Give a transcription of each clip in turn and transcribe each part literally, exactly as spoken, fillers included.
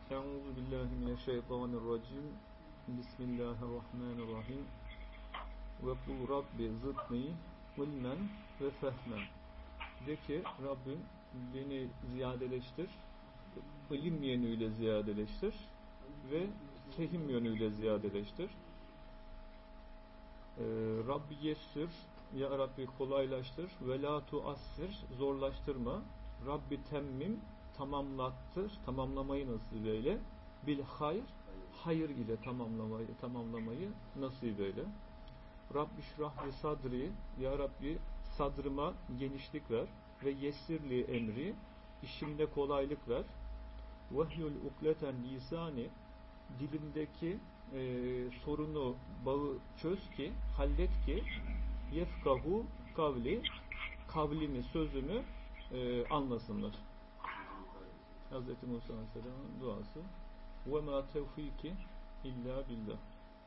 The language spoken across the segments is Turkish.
Euzu billahi mineşşeytanirracim. Bismillahirrahmanirrahim. Ve kul Rabbi zidni ilmen ve fehmen. De ki Rabbim beni ziyadeleştir, ilim yönüyle ziyadeleştir ve fehim yönüyle ziyadeleştir. Ee, Rabbi yessir, ya Rabbi kolaylaştır ve la tuassir, zorlaştırma. Rabbi temmim, tamamlattır, tamamlamayı nasip eyle. Bil hayr, hayır ile tamamlamayı, tamamlamayı nasip eyle. Rabbi şrahli sadri, ya Rabbi sadrıma genişlik ver ve yessirli emri, işimde kolaylık ver. Vahyul ukleten lisani, dilimdeki e, sorunu, bağı çöz ki, hallet ki, yefkahu kavli, kavlimi, sözümü e, anlasınlar. Hz. Musa Aleyhisselam'ın duası. Ve ma tevfiki illa billah.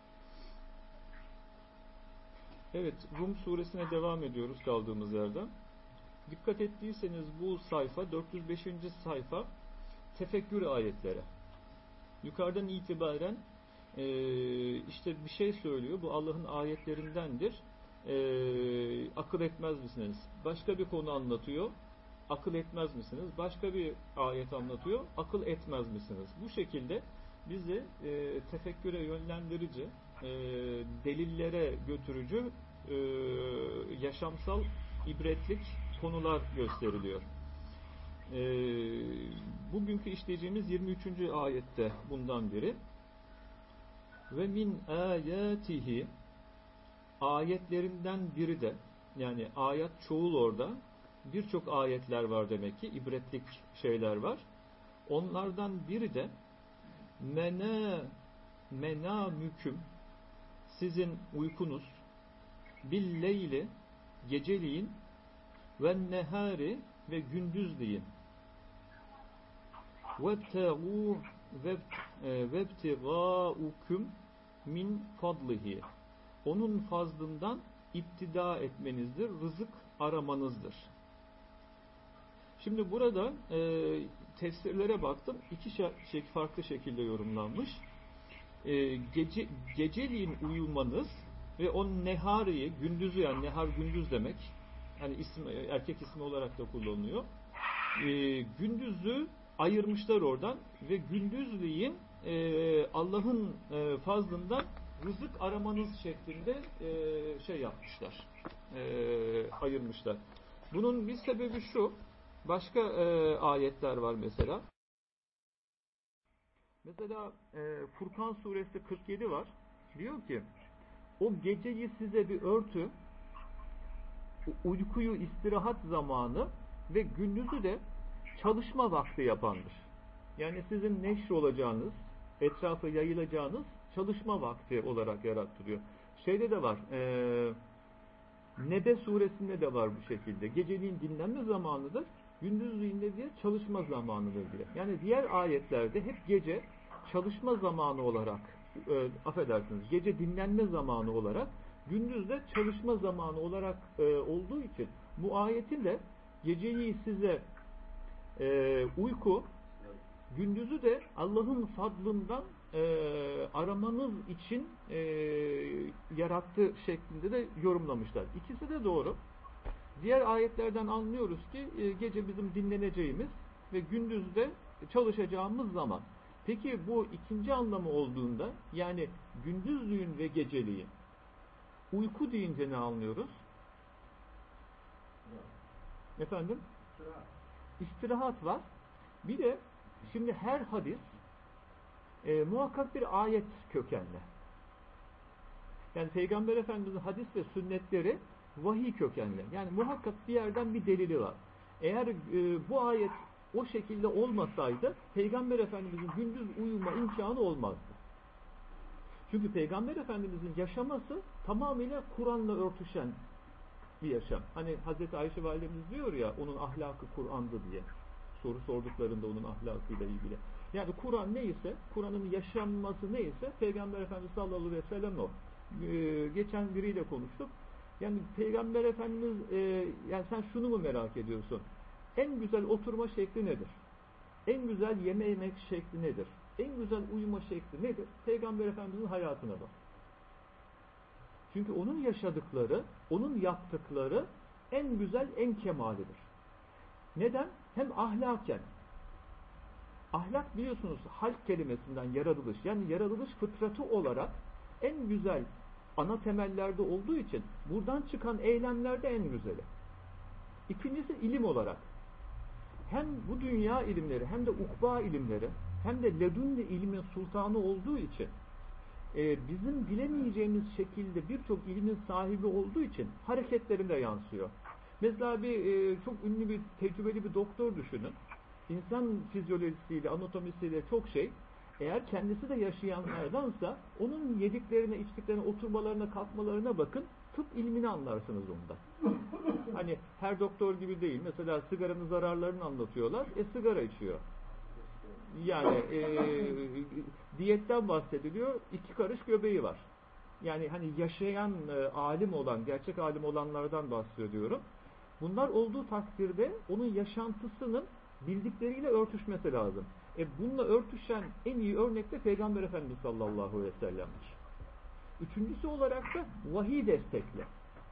Evet, Rum suresine devam ediyoruz kaldığımız yerden. Dikkat ettiyseniz bu sayfa, dört yüz beşinci sayfa tefekkür ayetleri. Yukarıdan itibaren e, işte bir şey söylüyor. Bu Allah'ın ayetlerindendir. E, akıl etmez misiniz? Başka bir konu anlatıyor. Akıl etmez misiniz? Başka bir ayet anlatıyor. Akıl etmez misiniz? Bu şekilde bizi e, tefekküre yönlendirici, e, delillere götürücü, e, yaşamsal ibretlik konular gösteriliyor. E, bugünkü işleyeceğimiz yirmi üçüncü ayette bundan biri. Ve min ayatihi, ayetlerinden biri de, yani ayet çoğul orada, birçok ayetler var demek ki, ibretlik şeyler var. Onlardan biri de mena mena müküm, sizin uykunuz, billeyli, geceliğin, ve nehari, ve gündüzleyin, vebtegû vebtigâukum min fadlihi, onun fazlından iptida etmenizdir, rızık aramanızdır. Şimdi burada e, tefsirlere baktım. İki şey, farklı şekilde yorumlanmış. E, gece, geceliğin uyumanız ve o nehariyi, gündüzü, yani nehar gündüz demek. Hani isim, erkek ismi olarak da kullanılıyor. E, gündüzü ayırmışlar oradan ve gündüzleyin e, Allah'ın e, fazlından rızık aramanız şeklinde e, şey yapmışlar. E, ayırmışlar. Bunun bir sebebi şu. Başka e, ayetler var mesela. Mesela e, Furkan suresi kırk yedi var. Diyor ki, o geceyi size bir örtü, uykuyu istirahat zamanı ve gündüzü de çalışma vakti yapandır. Yani sizin neşr olacağınız, etrafa yayılacağınız çalışma vakti olarak yarattırıyor. Şeyde de var, e, Nebe suresinde de var bu şekilde. Geceliğin dinlenme zamanıdır, gündüzliğin de diye çalışma zamanıdır diye. Yani diğer ayetlerde hep gece çalışma zamanı olarak, e, affedersiniz, gece dinlenme zamanı olarak, gündüz de çalışma zamanı olarak e, olduğu için bu ayetin de geceyi size e, uyku, gündüzü de Allah'ın fadlından e, aramanız için e, yarattığı şeklinde de yorumlamışlar. İkisi de doğru. Diğer ayetlerden anlıyoruz ki e, gece bizim dinleneceğimiz ve gündüzde çalışacağımız zaman. Peki bu ikinci anlamı olduğunda, yani gündüzlüğün ve geceliğin, uyku deyince ne anlıyoruz? Efendim? İstirahat. İstirahat var. Bir de şimdi her hadis e, muhakkak bir ayet kökenli. Yani Peygamber Efendimiz'in hadis ve sünnetleri vahiy kökenli. Yani muhakkak bir yerden bir delili var. Eğer e, bu ayet o şekilde olmasaydı Peygamber Efendimiz'in gündüz uyuma imkanı olmazdı. Çünkü Peygamber Efendimiz'in yaşaması tamamıyla Kur'an'la örtüşen bir yaşam. Hani Hazreti Ayşe validemiz diyor ya, onun ahlakı Kur'an'dı diye. Soru sorduklarında onun ahlakıyla ilgili. Yani Kur'an neyse, Kur'an'ın yaşanması neyse, Peygamber Efendimiz sallallahu aleyhi ve sellem o. Ee, geçen biriyle konuştuk. Yani Peygamber Efendimiz, e, yani sen şunu mu merak ediyorsun? En güzel oturma şekli nedir? En güzel yeme yemek şekli nedir? En güzel uyuma şekli nedir? Peygamber Efendimizin hayatına bak. Çünkü onun yaşadıkları, onun yaptıkları en güzel, en kemalidir. Neden? Hem ahlaken. Ahlak biliyorsunuz halk kelimesinden yaratılış. Yani yaratılış fıtratı olarak en güzel ana temellerde olduğu için buradan çıkan eylemlerde en güzeli. İkincisi ilim olarak. Hem bu dünya ilimleri hem de ukba ilimleri hem de ledunni ilmin sultanı olduğu için e, bizim bilemeyeceğimiz şekilde birçok ilmin sahibi olduğu için hareketlerinde yansıyor. Mesela bir e, çok ünlü bir tecrübeli bir doktor düşünün. İnsan fizyolojisiyle, anatomisiyle çok şey. Eğer kendisi de yaşayanlardansa onun yediklerine, içtiklerine, oturmalarına, kalkmalarına bakın. Tıp ilmini anlarsınız onda. Hani her doktor gibi değil. Mesela sigaranın zararlarını anlatıyorlar. E sigara içiyor. Yani e, diyetten bahsediliyor. İki karış göbeği var. Yani hani yaşayan e, alim olan, gerçek alim olanlardan bahsediyorum. Bunlar olduğu takdirde onun yaşantısının bildikleriyle örtüşmesi lazım. E bununla örtüşen en iyi örnek de Peygamber Efendimiz sallallahu aleyhi ve sellem'dir. Üçüncüsü olarak da vahiy destekli.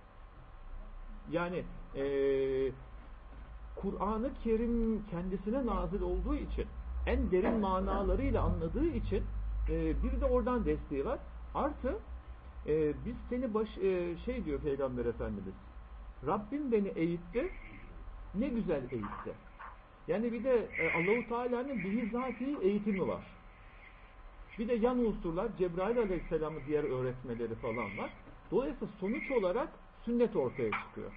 Yani e, Kur'an-ı Kerim kendisine nazil olduğu için, en derin manalarıyla anladığı için e, bir de oradan desteği var. Artı e, biz seni baş e, şey diyor Peygamber Efendimiz, Rabbim beni eğitti, ne güzel eğitti. Yani bir de e, Allah-u Teala'nın bizzati eğitimi var. Bir de yan unsurlar, Cebrail Aleyhisselam'ın diğer öğretmeleri falan var. Dolayısıyla sonuç olarak sünnet ortaya çıkıyor.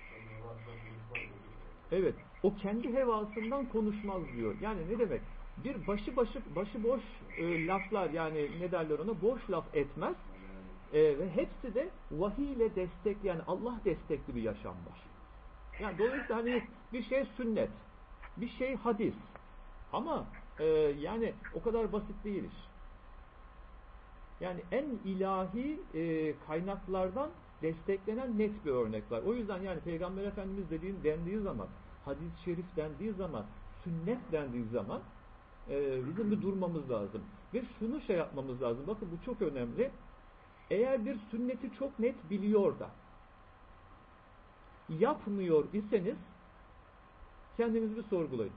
Evet, o kendi hevasından konuşmaz diyor. Yani ne demek? Bir başı başı başıboş e, laflar, yani ne derler ona, boş laf etmez. E, ve hepsi de vahiy ile destek, yani Allah destekli bir yaşam var. Yani dolayısıyla hani bir şey sünnet, bir şey hadis. Ama e, yani o kadar basit değil iş. Yani en ilahi e, kaynaklardan desteklenen net bir örnek var. O yüzden yani Peygamber Efendimiz dediğin dendiği zaman, hadis-i şerif dendiği zaman, sünnet dendiği zaman e, bizim bir durmamız lazım. Ve şunu şey yapmamız lazım. Bakın bu çok önemli. Eğer bir sünneti çok net biliyor da yapmıyor iseniz kendinizi bir sorgulayın.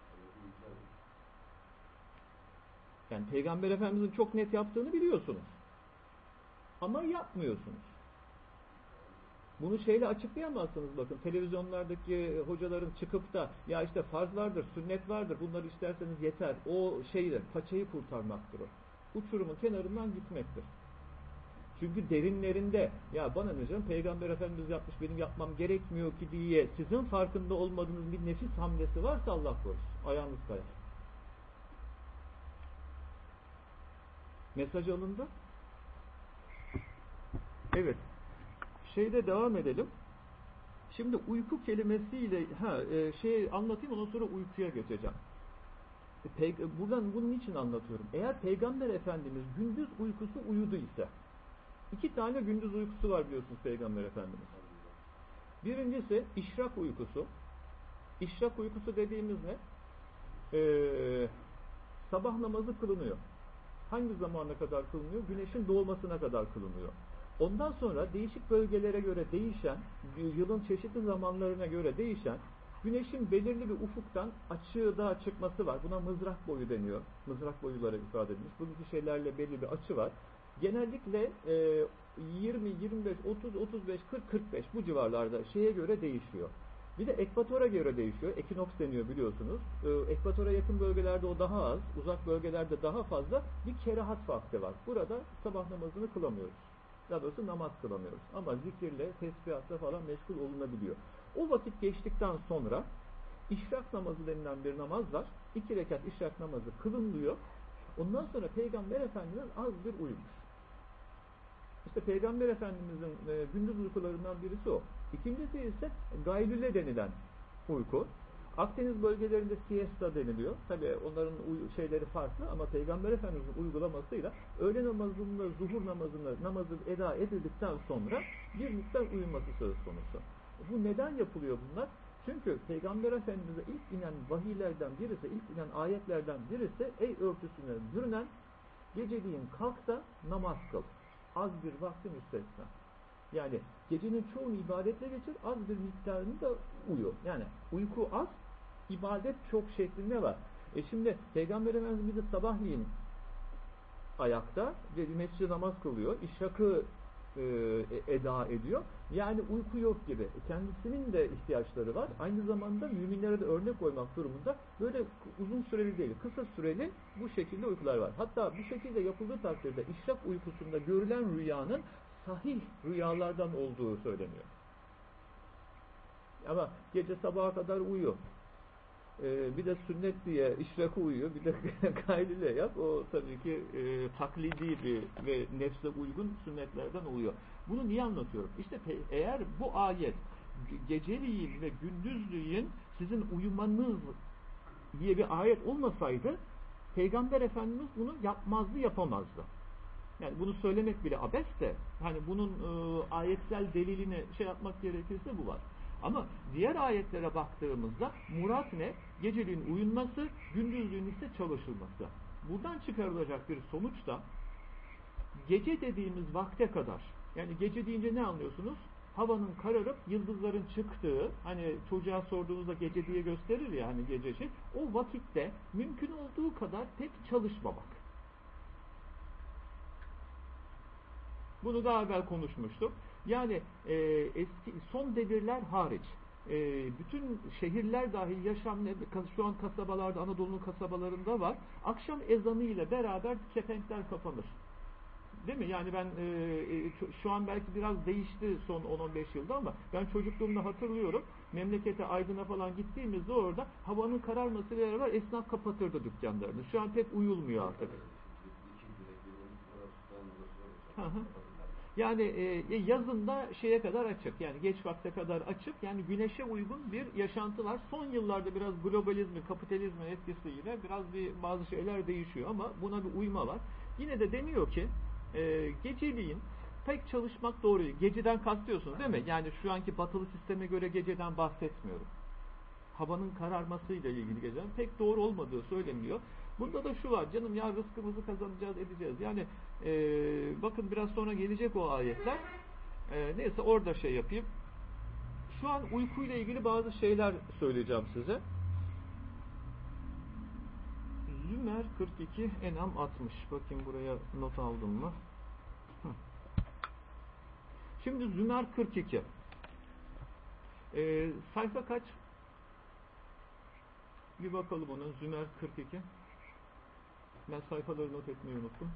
Yani Peygamber Efendimiz'in çok net yaptığını biliyorsunuz. Ama yapmıyorsunuz. Bunu şeyle açıklayamazsınız bakın. Televizyonlardaki hocaların çıkıp da ya işte farz vardır, sünnet vardır, bunları isterseniz yeter. O şeydir, paçayı kurtarmaktır o. Uçurumun kenarından gitmektir. Çünkü derinlerinde ya bana ne canım Peygamber Efendimiz yapmış, benim yapmam gerekmiyor ki diye sizin farkında olmadığınız bir nefis hamlesi varsa Allah korusun. Ayağınız kayar. Mesaj alındı. Evet. Şeyde devam edelim. Şimdi uyku kelimesiyle ha e, şey anlatayım, ondan sonra uykuya geçeceğim. Pey buradan bunun için anlatıyorum. Eğer Peygamber Efendimiz gündüz uykusu uyudu ise, iki tane gündüz uykusu var biliyorsunuz Peygamber Efendimiz. Birincisi işrak uykusu. İşrak uykusu dediğimiz ne? Ee, sabah namazı kılınıyor. Hangi zamana kadar kılınıyor? Güneşin doğmasına kadar kılınıyor. Ondan sonra değişik bölgelere göre değişen, yılın çeşitli zamanlarına göre değişen, güneşin belirli bir ufuktan açığa çıkması var. Buna mızrak boyu deniyor. Mızrak boyuları ifade edilmiş. Bu gibi şeylerle belli bir açı var. Genellikle e, yirmi, yirmi beş, otuz, otuz beş, kırk, kırk beş bu civarlarda şeye göre değişiyor. Bir de ekvatora göre değişiyor. Ekinoks deniyor biliyorsunuz. E, ekvatora yakın bölgelerde o daha az, uzak bölgelerde daha fazla bir kerahat vakti var. Burada sabah namazını kılamıyoruz. Daha doğrusu namaz kılamıyoruz. Ama zikirle, tesbihatla falan meşgul olunabiliyor. O vakit geçtikten sonra işrak namazı denilen bir namaz var. İki rekat işrak namazı kılınıyor. Ondan sonra Peygamber Efendimiz az bir uyumuş. İşte Peygamber Efendimiz'in e, gündüz uykularından birisi o. İkincisi ise gaylule denilen uyku. Akdeniz bölgelerinde siesta deniliyor. Tabii onların şeyleri farklı ama Peygamber Efendimiz'in uygulamasıyla öğle namazında, zuhur namazında namazı eda edildikten sonra bir miktar uyuması söz konusu. Bu neden yapılıyor bunlar? Çünkü Peygamber Efendimiz'e ilk inen vahiylerden birisi, ilk inen ayetlerden birisi, ey örtüsüne bürünen, geceliğin kalk da namaz kıl. Az bir vakti müstesna. Yani gecenin çoğunu ibadetle geçir, az bir miktarını da uyu. Yani uyku az, ibadet çok şeklinde var. E şimdi Peygamber Efendimiz bir de sabahleyin ayakta ve mescide namaz kılıyor. İşrakı e, eda ediyor. Yani uyku yok gibi. Kendisinin de ihtiyaçları var. Aynı zamanda müminlere de örnek koymak durumunda. Böyle uzun süreli değil, kısa süreli bu şekilde uykular var. Hatta bu şekilde yapıldığı takdirde işrak uykusunda görülen rüyanın sahih rüyalardan olduğu söyleniyor. Ama gece sabaha kadar uyuyor. Ee, bir de sünnet diye işrakı uyuyor, bir de gayrıyla yap. O tabii ki e, taklidi bir ve nefse uygun sünnetlerden uyuyor. Bunu niye anlatıyorum? İşte eğer bu ayet geceliğin ve gündüzlüğün sizin uyumanız diye bir ayet olmasaydı Peygamber Efendimiz bunu yapmazdı, yapamazdı. Yani bunu söylemek bile abes de, hani bunun e, ayetsel delilini şey yapmak gerekirse bu var. Ama diğer ayetlere baktığımızda murat ne? Geceliğin uyunması, gündüzlüğün ise çalışılması. Buradan çıkarılacak bir sonuç da gece dediğimiz vakte kadar, yani gece deyince ne anlıyorsunuz? Havanın kararıp yıldızların çıktığı, hani çocuğa sorduğunuzda gece diye gösterir ya hani gece şey, o vakitte mümkün olduğu kadar pek çalışmamak. Bunu daha evvel konuşmuştuk. Yani e, eski son devirler hariç e, bütün şehirler dahil yaşam şu an kasabalarda, Anadolu'nun kasabalarında var. Akşam ezanı ile beraber kepenkler kapanır. Değil mi? Yani ben e, şu an belki biraz değişti son on on beş yılda ama ben çocukluğumda hatırlıyorum. Memlekete, Aydın'a falan gittiğimizde orada havanın kararmasıyla beraber esnaf kapatırdı dükkanlarını. Şu an pek uyulmuyor artık. Hı hı. Yani e, yazında şeye kadar açık, yani geç vakte kadar açık, yani güneşe uygun bir yaşantı var. Son yıllarda biraz globalizmin, kapitalizmin etkisiyle biraz bir bazı şeyler değişiyor ama buna bir uyma var. Yine de deniyor ki e, geceliğin pek çalışmak doğru değil. Geceden kastıyorsunuz değil mi? Yani şu anki batılı sisteme göre geceden bahsetmiyorum. Havanın kararmasıyla ilgili geceden pek doğru olmadığı söyleniyor. Bunda da şu var, canım ya rızkımızı kazanacağız, edeceğiz. Yani e, bakın biraz sonra gelecek o ayetler. E, neyse orada şey yapayım. Şu an uykuyla ilgili bazı şeyler söyleyeceğim size. Zümer kırk iki, En'am altmış. Bakayım buraya not aldım mı? Hı. Şimdi Zümer kırk iki. E, sayfa kaç? Bir bakalım ona. Zümer kırk iki. Ben sayfaları not etmeyi unuttum.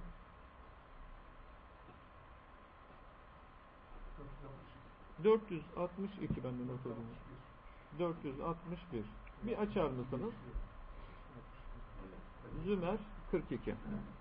dört yüz altmış iki ben de not alayım. dört yüz altmış bir. Bir açar mısınız? Zümer kırk iki.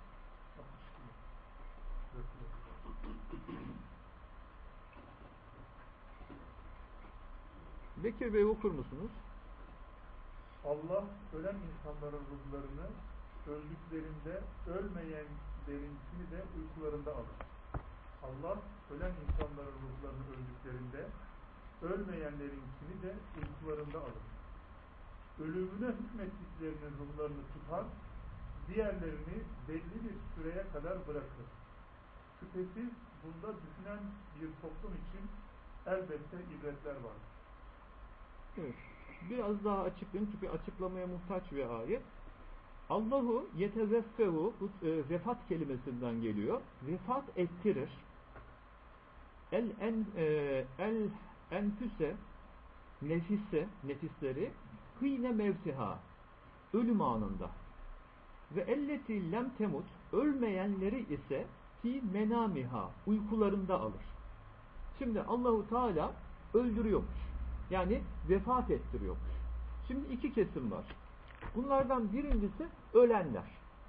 Bekir Bey okur musunuz? Allah ölen insanların ruhlarını öldüklerinde ölmeyenlerinkini de uykularında alır. Allah ölen insanların ruhlarını öldüklerinde ölmeyenlerinkini de uykularında alır. Ölümüne hükmettiklerinin ruhlarını tutar, diğerlerini belli bir süreye kadar bırakır. Şüphesiz bunda düşünen bir toplum için elbette ibretler var. Evet. Biraz daha açıklayayım çünkü açıklamaya muhtaç bir ayet. Allahu yetezeffehu, vefat kelimesinden geliyor. Vefat ettirir. El en e, el enfüse, nefise, nefisleri hîne mevtiha, ölüm anında. Ve elleti lem temut, ölmeyenleri ise fi menamiha, uykularında alır. Şimdi Allahu Teala öldürüyormuş. Yani vefat ettiriyormuş. Şimdi iki kesim var. Bunlardan birincisi ölenler.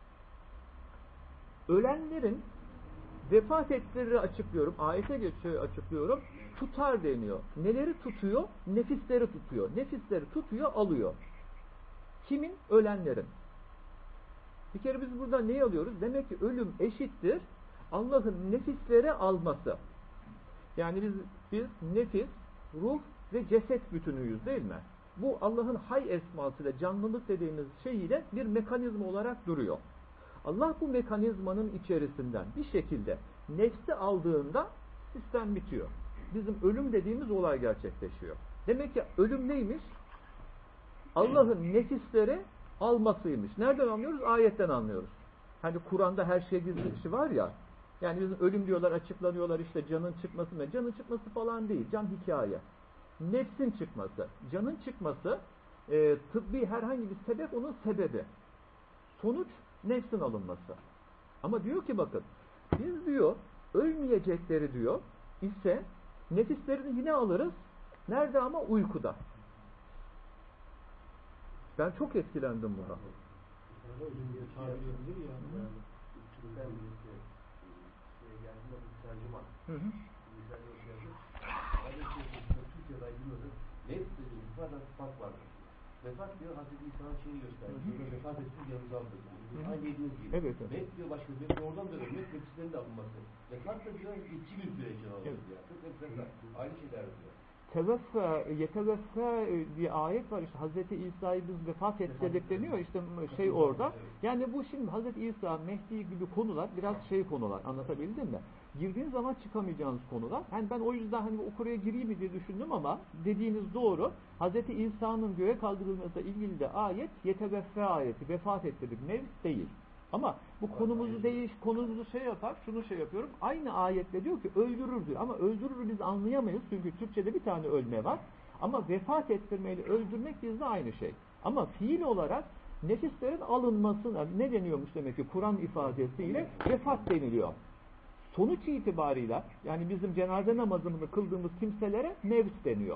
Ölenlerin vefat ettirir açıklıyorum. Ayete geçiyor açıklıyorum. Tutar deniyor. Neleri tutuyor? Nefisleri tutuyor. Nefisleri tutuyor, alıyor. Kimin? Ölenlerin. Bir kere biz burada neyi alıyoruz? Demek ki ölüm eşittir Allah'ın nefisleri alması. Yani biz, biz nefis, ruh ve ceset bütünüyüz değil mi? bu Allah'ın hay esmasıyla, canlılık dediğimiz şeyiyle bir mekanizma olarak duruyor. Allah bu mekanizmanın içerisinden bir şekilde nefsi aldığında sistem bitiyor. Bizim ölüm dediğimiz olay gerçekleşiyor. Demek ki ölüm neymiş? Allah'ın nefisleri almasıymış. Nereden anlıyoruz? Ayetten anlıyoruz. Hani Kur'an'da her şey gizli var ya. Yani bizim ölüm diyorlar, açıklanıyorlar, işte canın çıkması mı? Canın çıkması falan değil. Can hikaye. Nefsin çıkması. Canın çıkması e, tıbbi herhangi bir sebep onun sebebi. Sonuç nefsin alınması. Ama diyor ki bakın, biz diyor ölmeyecekleri diyor ise nefislerini yine alırız. Nerede ama? Uykuda. Ben çok etkilendim buna. Hı hı. Vefat diyor Hazreti İsa'nın şeyini gösterdi. Vefat etsin yanında aldı. Aynı dediğiniz gibi. Evet, evet. Met diyor başka bir oradan da ölmek nefislerin de alınması. Vefat da diyor geçici bir süre için alınması. Evet. Ya. Çok enteresan. Aynı şeyler diyor. Teveffa, yeteveffa bir ayet var işte Hazreti İsa'yı biz vefat ettirdik deniyor işte şey orada. Yani bu şimdi Hazreti İsa, Mehdi gibi konular biraz şey konular, anlatabildim mi? Girdiğin zaman çıkamayacağınız konular. Yani ben o yüzden hani o konuya gireyim mi diye düşündüm ama dediğiniz doğru. Hazreti İsa'nın göğe kaldırılmasıyla ilgili de ayet yeteveffa ayeti, vefat ettirdik, mevt değil. Ama bu konumuzu değiş, konumuzu şey yapar, şunu şey yapıyorum. Aynı ayetle diyor ki öldürür diyor. Ama öldürür biz anlayamayız. Çünkü Türkçe'de bir tane ölme var. Ama vefat ettirmeyle öldürmek bizde aynı şey. Ama fiil olarak nefislerin alınmasına ne deniyormuş demek ki Kur'an ifadesiyle vefat deniliyor. Sonuç itibarıyla yani bizim cenaze namazını kıldığımız kimselere mevt deniyor.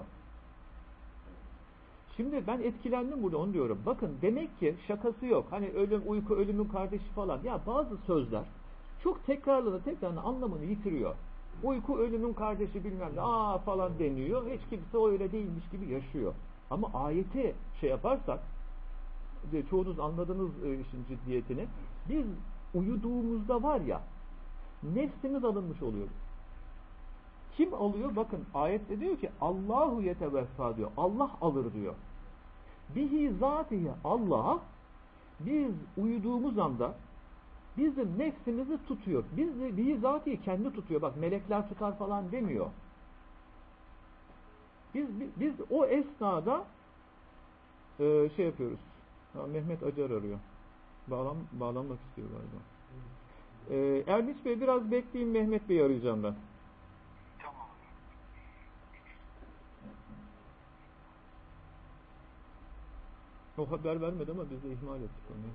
Şimdi ben etkilendim burada onu diyorum. Bakın demek ki şakası yok. Hani ölüm, uyku, ölümün kardeşi falan. Ya bazı sözler çok tekrarlanıp tekrarlanıp anlamını yitiriyor. Uyku ölümün kardeşi bilmem ne aa falan deniyor. Hiç kimse o öyle değilmiş gibi yaşıyor. Ama ayeti şey yaparsak çoğunuz anladınız işin ciddiyetini. Biz uyuduğumuzda var ya nefsimiz alınmış oluyor. Kim alıyor? Bakın ayette diyor ki Allahu yeteveffa diyor. Allah alır diyor. Bihi zatihi Allah biz uyuduğumuz anda bizim nefsimizi tutuyor. Biz de bihi zatihi kendi tutuyor. Bak melekler tutar falan demiyor. Biz biz o esnada e, şey yapıyoruz. Ha, Mehmet Acar arıyor. Bağlan, bağlanmak istiyor galiba. E, Erdinç Bey biraz bekleyin, Mehmet Bey'i arayacağım ben. O haber vermedi ama biz de ihmal ettik onu.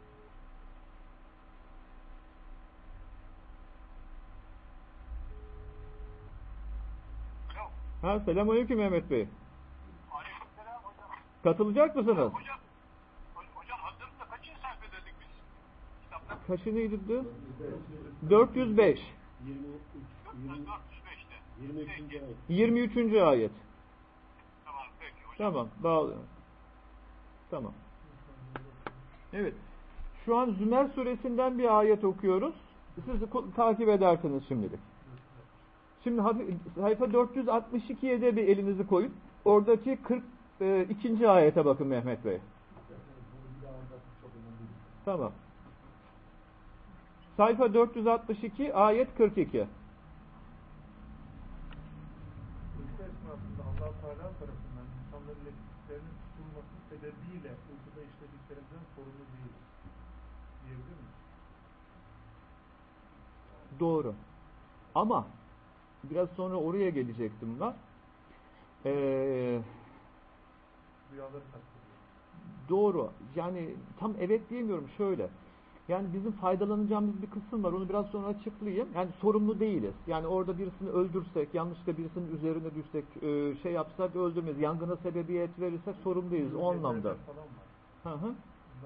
Ha, selamünaleyküm Mehmet Bey. Aleykümselam hocam. Katılacak mısınız? Hocam, hocam hazırlıkta kaçıncı sayfa dedik biz kitapta? Kaçıncıydı? dört yüz beş. dört yüz beşte. yirmi üçüncü ayet. yirmi üçüncü ayet. Tamam peki hocam. Tamam, bağlıyorum. Tamam. Evet. Şu an Zümer suresinden bir ayet okuyoruz. Siz de takip edersiniz şimdilik. Şimdi sayfa dört yüz altmış ikiye de bir elinizi koyun. Oradaki kırk ikinci ayete bakın Mehmet Bey. Tamam. Sayfa dört yüz altmış iki ayet kırk iki. Uyku esnasında Allah-u Teala tarafından insanların nefislerinin tutulması sebebiyle uykuda işlediklerinden sorumlu değil. Diyebilir miyiz? Doğru. Ama biraz sonra oraya gelecektim ben. Ee, Rüyaları kastediyor. doğru. Yani tam evet diyemiyorum şöyle. Yani bizim faydalanacağımız bir kısım var. Onu biraz sonra açıklayayım. Yani sorumlu değiliz. Yani orada birisini öldürsek, yanlışlıkla birisinin üzerine düşsek, şey yapsak öldürmeyiz. Yangına sebebiyet verirsek sorumluyuz. O anlamda. Hı hı.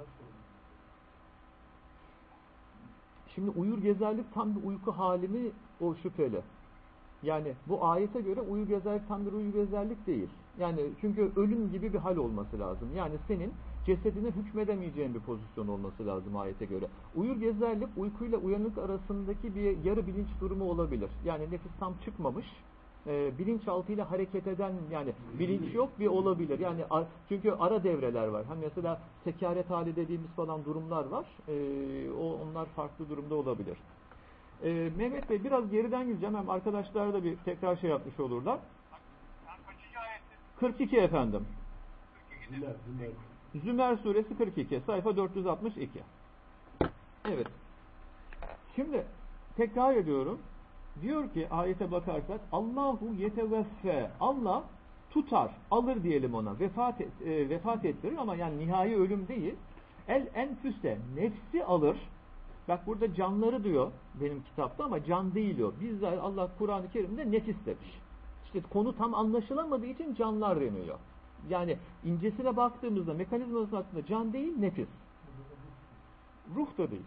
Şimdi uyur gezerlik tam bir uyku hali mi? O şüpheli. Yani bu ayete göre uyur gezerlik tam bir uyur gezerlik değil. Yani çünkü ölüm gibi bir hal olması lazım. Yani senin cesedine hükmedemeyeceğin bir pozisyon olması lazım ayete göre. Uyur gezerlik uykuyla uyanık arasındaki bir yarı bilinç durumu olabilir. Yani nefis tam çıkmamış. e, bilinçaltıyla hareket eden, yani bilinç yok bir olabilir. Yani a, çünkü ara devreler var. Hani mesela sekaret hali dediğimiz falan durumlar var. E, o onlar farklı durumda olabilir. E, Mehmet Bey biraz geriden gideceğim. Hem arkadaşlar da bir tekrar şey yapmış olurlar. Yani kaçıncı ayetti? kırk iki efendim. Zümer, Zümer. Zümer suresi kırk iki, sayfa dört yüz altmış iki. Evet. Şimdi tekrar ediyorum. Diyor ki ayete bakarsak Allahu yeteveffe, Allah tutar, alır diyelim ona, vefat et, e, vefat ettirir ama yani nihai ölüm değil. El enfüse, nefsi alır. Bak burada canları diyor benim kitapta ama can değil o. Bizler Allah Kur'an-ı Kerim'de nefis demiş. İşte konu tam anlaşılamadığı için canlar deniyor. Yani incesine baktığımızda mekanizması aslında can değil, nefis. Ruh da değil.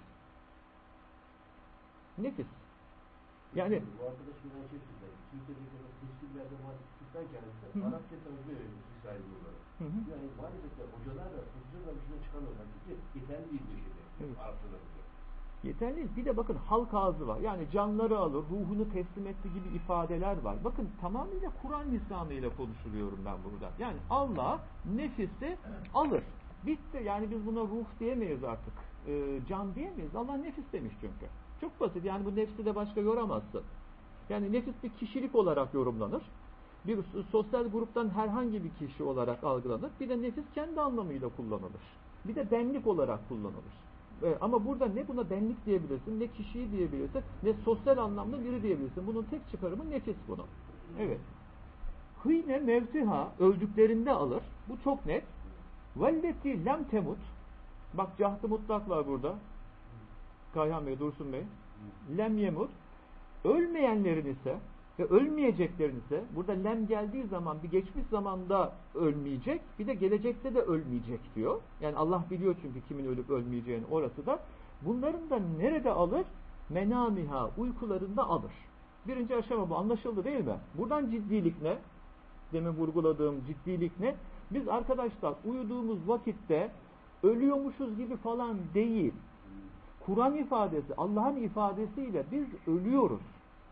Nefis. Yani Bu arkadaş bana şey söyledi. Türkiye'deki tesbihlerden vakit tutan kendisi Arapça tanıtıyor öğretisi sahibi olarak. Hı hı. Yani maalesef de hocalar da hızlıca dışına çıkamıyorlar. Çünkü yeterli değil bu şeyde. Evet. Arapçada. yeterli değil. Bir de bakın halk ağzı var. Yani canları alır, ruhunu teslim etti gibi ifadeler var. Bakın tamamıyla Kur'an lisanıyla konuşuluyorum ben burada. Yani Allah nefisi alır. Bitti. Yani biz buna ruh diyemeyiz artık. Ee, can diyemeyiz. Allah nefis demiş çünkü. Çok basit. Yani bu nefsi de başka yoramazsın. Yani nefis bir kişilik olarak yorumlanır. Bir sosyal gruptan herhangi bir kişi olarak algılanır. Bir de nefis kendi anlamıyla kullanılır. Bir de benlik olarak kullanılır. Ee, ama burada ne buna benlik diyebilirsin, ne kişiyi diyebilirsin, ne sosyal anlamda biri diyebilirsin. Bunun tek çıkarımı nefis bunu. Evet. Hıyne mevtiha, öldüklerinde alır. Bu çok net. Velleti lem temut. Bak cahd-ı mutlak var burada. Kayhan Bey, Dursun Bey. Lem yemut. Ölmeyenlerin ise ve ölmeyeceklerin ise, burada lem geldiği zaman bir geçmiş zamanda ölmeyecek, bir de gelecekte de ölmeyecek diyor. Yani Allah biliyor çünkü kimin ölüp ölmeyeceğini, orası da. Bunların da nerede alır? Menamiha, uykularında alır. Birinci aşama bu. Anlaşıldı değil mi? Buradan ciddilik ne? Demin vurguladığım ciddilik ne? Biz arkadaşlar uyuduğumuz vakitte ölüyormuşuz gibi falan değil. Kur'an ifadesi, Allah'ın ifadesiyle biz ölüyoruz.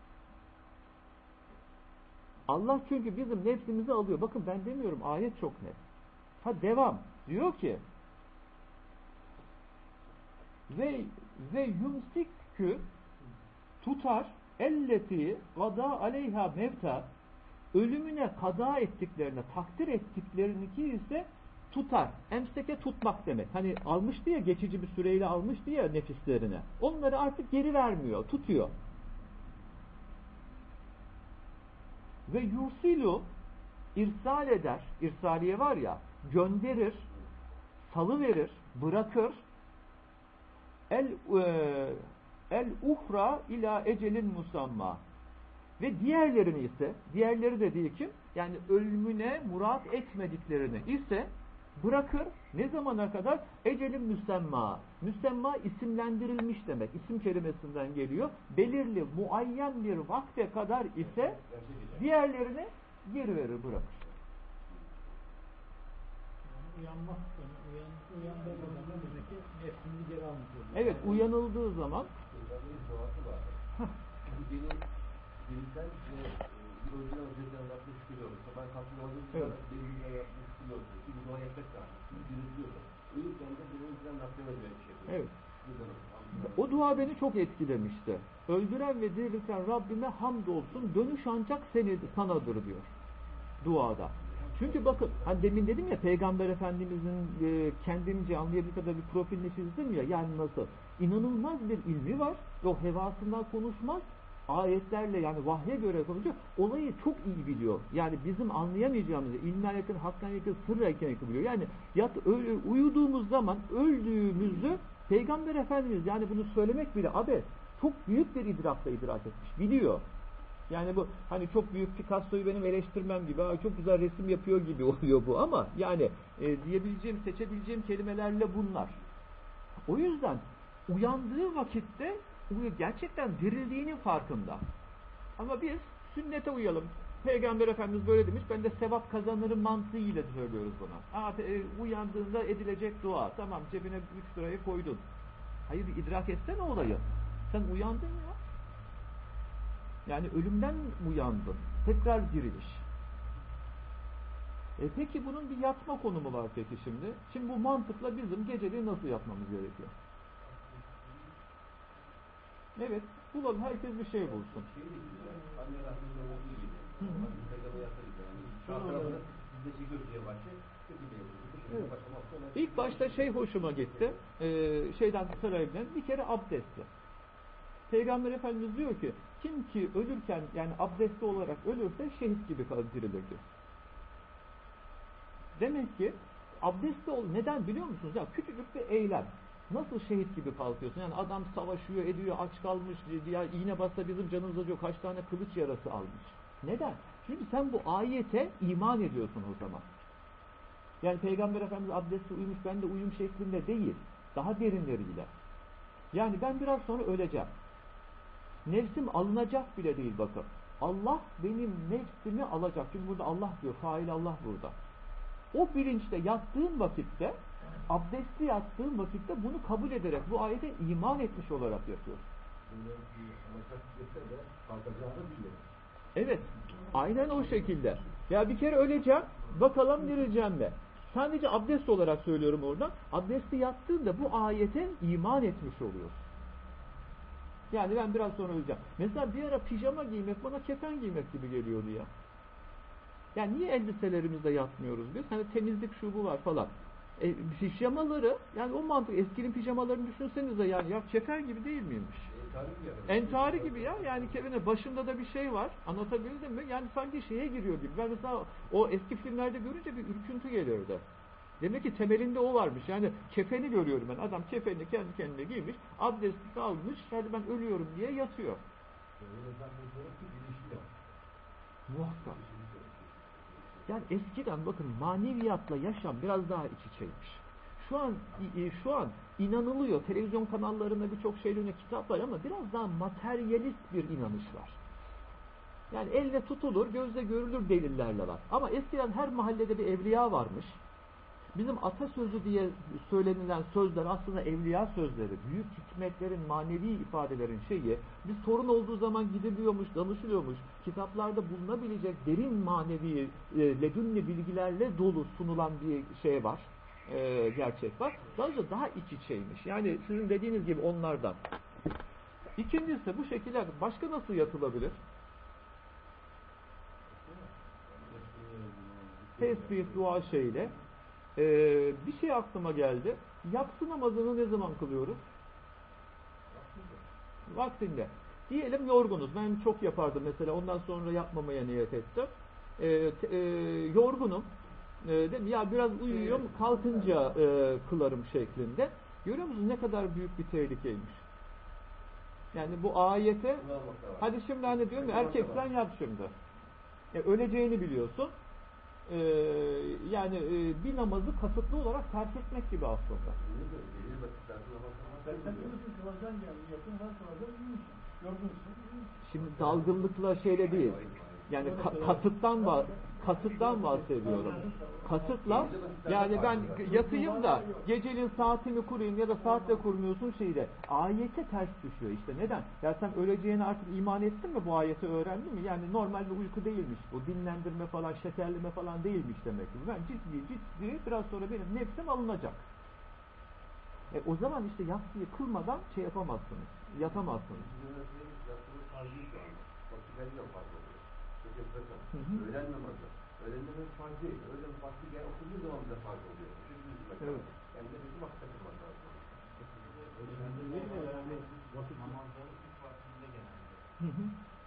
Allah çünkü bizim nefsimizi alıyor. Bakın ben demiyorum, ayet çok net. Ha devam. Diyor ki ve ve yumsikü tutar elleti gada aleyha mevta, ölümüne kada ettiklerine, takdir ettiklerini ki ise tutar. Emseke tutmak demek. Hani almıştı ya, geçici bir süreyle almıştı ya nefislerine. Onları artık geri vermiyor, tutuyor. Ve yusilu, irsal eder, irsaliye var ya, gönderir, salıverir, bırakır, el e, el uhra ila ecelin musamma, ve diğerlerini ise, diğerleri dediği kim? Yani ölümüne murat etmediklerini ise bırakır. Ne zamana kadar? Ecelin müsemma. Müsemma isimlendirilmiş demek. İsim kelimesinden geliyor. Belirli, muayyen bir vakte kadar ise diğerlerini geri verir, bırakır. Uyanmak, uyan, uyandığı zaman demek ki nefsini geri almış oluyor. Evet, uyanıldığı zaman Bilimsel ve önceden önceden yapmış biliyoruz. Ben kalkın olduğum evet. zaman bilimsel yapmış biliyoruz. Ki bu zaman yapmak lazım. Bilimsiliyorsa. Ölürken de bilimsel yapmaya bir şey yapıyor. Evet. O dua beni çok etkilemişti. Öldüren ve dirilten Rabbime hamdolsun, dönüş ancak seni, sanadır diyor duada. Çünkü bakın, hani demin dedim ya, Peygamber Efendimizin e, kendince anlayabildiği kadar bir profilini çizdim ya, yani nasıl? İnanılmaz bir ilmi var. O hevasından konuşmaz. Ayetlerle, yani vahye göre konuşuyor. Olayı çok iyi biliyor. Yani bizim anlayamayacağımızı, ilmine yakın, hakkına yakın, sırra yakın biliyor. Yani yat, öyle, uyuduğumuz zaman öldüğümüzü Peygamber Efendimiz, yani bunu söylemek bile abi çok büyük bir idrakla idrak etmiş. Biliyor. Yani bu hani çok büyük Picasso'yu benim eleştirmem gibi, çok güzel resim yapıyor gibi oluyor bu, ama yani e, diyebileceğim, seçebileceğim kelimelerle bunlar. O yüzden uyandığı vakitte gerçekten dirildiğinin farkında. Ama biz sünnete uyalım. Peygamber Efendimiz böyle demiş, ben de sevap kazanırım mantığıyla söylüyoruz buna. Aa, e, uyandığında edilecek dua. Tamam, cebine üç lirayı koydun. Hayır, idrak etsene olayı. Sen uyandın ya. Yani ölümden uyandın. Tekrar diriliş. E peki bunun bir yatma konumu var peki şimdi. Şimdi bu mantıkla bizim geceliği nasıl yatmamız gerekiyor? Evet. Bulalım. Herkes bir şey bulsun. Şey değil mi? Anne rahminde olduğu gibi. Anne peygamber yatarız yani. Sağ tarafında sizde şey gözlüğe başı. Kötü bir yapıyorsunuz. Evet. İlk başta şey hoşuma gitti. Ee, şeyden Saray'dan bir kere abdestli. Peygamber Efendimiz diyor ki kim ki ölürken yani abdestli olarak ölürse şehit gibi dirilir diyor. Demek ki abdestli ol. Neden biliyor musunuz? Ya küçücük bir eylem. Nasıl şehit gibi kalkıyorsun? Yani adam savaşıyor, ediyor, aç kalmış, ya iğne bassa bizim canımız acıyor, kaç tane kılıç yarası almış. Neden? Çünkü sen bu ayete iman ediyorsun o zaman. Yani Peygamber Efendimiz abdestli uyumuş, ben de uyum şeklinde değil. Daha derinleriyle. Yani ben biraz sonra öleceğim. Nefsim alınacak bile değil bakın. Allah benim nefsimi alacak. Çünkü burada Allah diyor. Fail Allah burada. O bilinçte yattığın vakitte, abdestli yattığın vakitte bunu kabul ederek bu ayete iman etmiş olarak yapıyorsun. Evet. Aynen o şekilde. Ya bir kere öleceğim. Bakalım dirileceğim mi? Sadece abdest olarak söylüyorum orada. Abdesti yattığında bu ayete iman etmiş oluyorsun. Yani ben biraz sonra öleceğim. Mesela bir ara pijama giymek bana kefen giymek gibi geliyordu ya. Yani niye elbiselerimizde yatmıyoruz biz? Hani temizlik şu bu var falan. E, pijamaları yani o mantık eskinin pijamalarını düşünsenize yani ya kefen gibi değil miymiş? Entari gibi ya. Yani kefenin başında da bir şey var. Anlatabildim mi? Yani sanki şeye giriyor gibi. Ben mesela o eski filmlerde görünce bir ürküntü gelirdi. Demek ki temelinde o varmış. Yani kefeni görüyorum ben. Adam kefeni kendi kendine giymiş, abdestini almış, hadi ben ölüyorum diye yatıyor. Muhakkak. Yani eskiden bakın maneviyatla yaşam biraz daha iç içeymiş. Şu an şu an inanılıyor. Televizyon kanallarında birçok şeylerine kitap var ama biraz daha materyalist bir inanış var. Yani elle tutulur, gözle görülür delillerle var. Ama eskiden her mahallede bir evliya varmış. Bizim atasözü diye söylenilen sözler aslında evliya sözleri, büyük hikmetlerin, manevi ifadelerin şeyi. Bir sorun olduğu zaman gidiliyormuş, danışılıyormuş. Kitaplarda bulunabilecek derin manevi, e, ledünni bilgilerle dolu sunulan bir şey var, e, gerçek var. Dolayısıyla daha iç içeymiş. Yani sizin dediğiniz gibi onlardan. İkincisi bu şekiller başka nasıl yatılabilir? Tesbih, dua şeyle. Ee, bir şey aklıma geldi. Yatsı namazını ne zaman kılıyoruz? Vaktinde. Diyelim yorgunuz. Ben çok yapardım mesela. Ondan sonra yapmamaya niyet ettim. Ee, te, e, yorgunum. Ee, dedim, ya biraz uyuyorum. Kalkınca e, kılarım şeklinde. Görüyor musunuz ne kadar büyük bir tehlikeymiş. Yani bu ayete hadi şimdi hani diyorum ya erkek sen yap şimdi. E, öleceğini biliyorsun. Ee, yani e, bir namazı kasıtlı olarak terk etmek gibi aslında. Şimdi dalgınlıkla şeyle değil. Yani ka- kasıttan bah kasıttan bahsediyorum. Kasıtla yani ben yatayım da geceliğin saatimi kurayım ya da saatle kurmuyorsun şeyde. Ayete ters düşüyor işte. Neden? Ya sen öleceğine artık iman ettin mi, bu ayeti öğrendin mi? Yani normal bir uyku değilmiş bu. Dinlendirme falan, şekerleme falan değilmiş demek ki. Ben ciddi ciddi biraz sonra benim nefsim alınacak. E o zaman işte yatsıyı kılmadan şey yapamazsınız. Yatamazsınız. Hı hı. Öğlen namazı. Öğlen namazı farz değil. Öğlen vakti gel okunduğu zaman bize farz oluyor. Evet. Yani de bizim vakti kılmak lazım. Hı hı.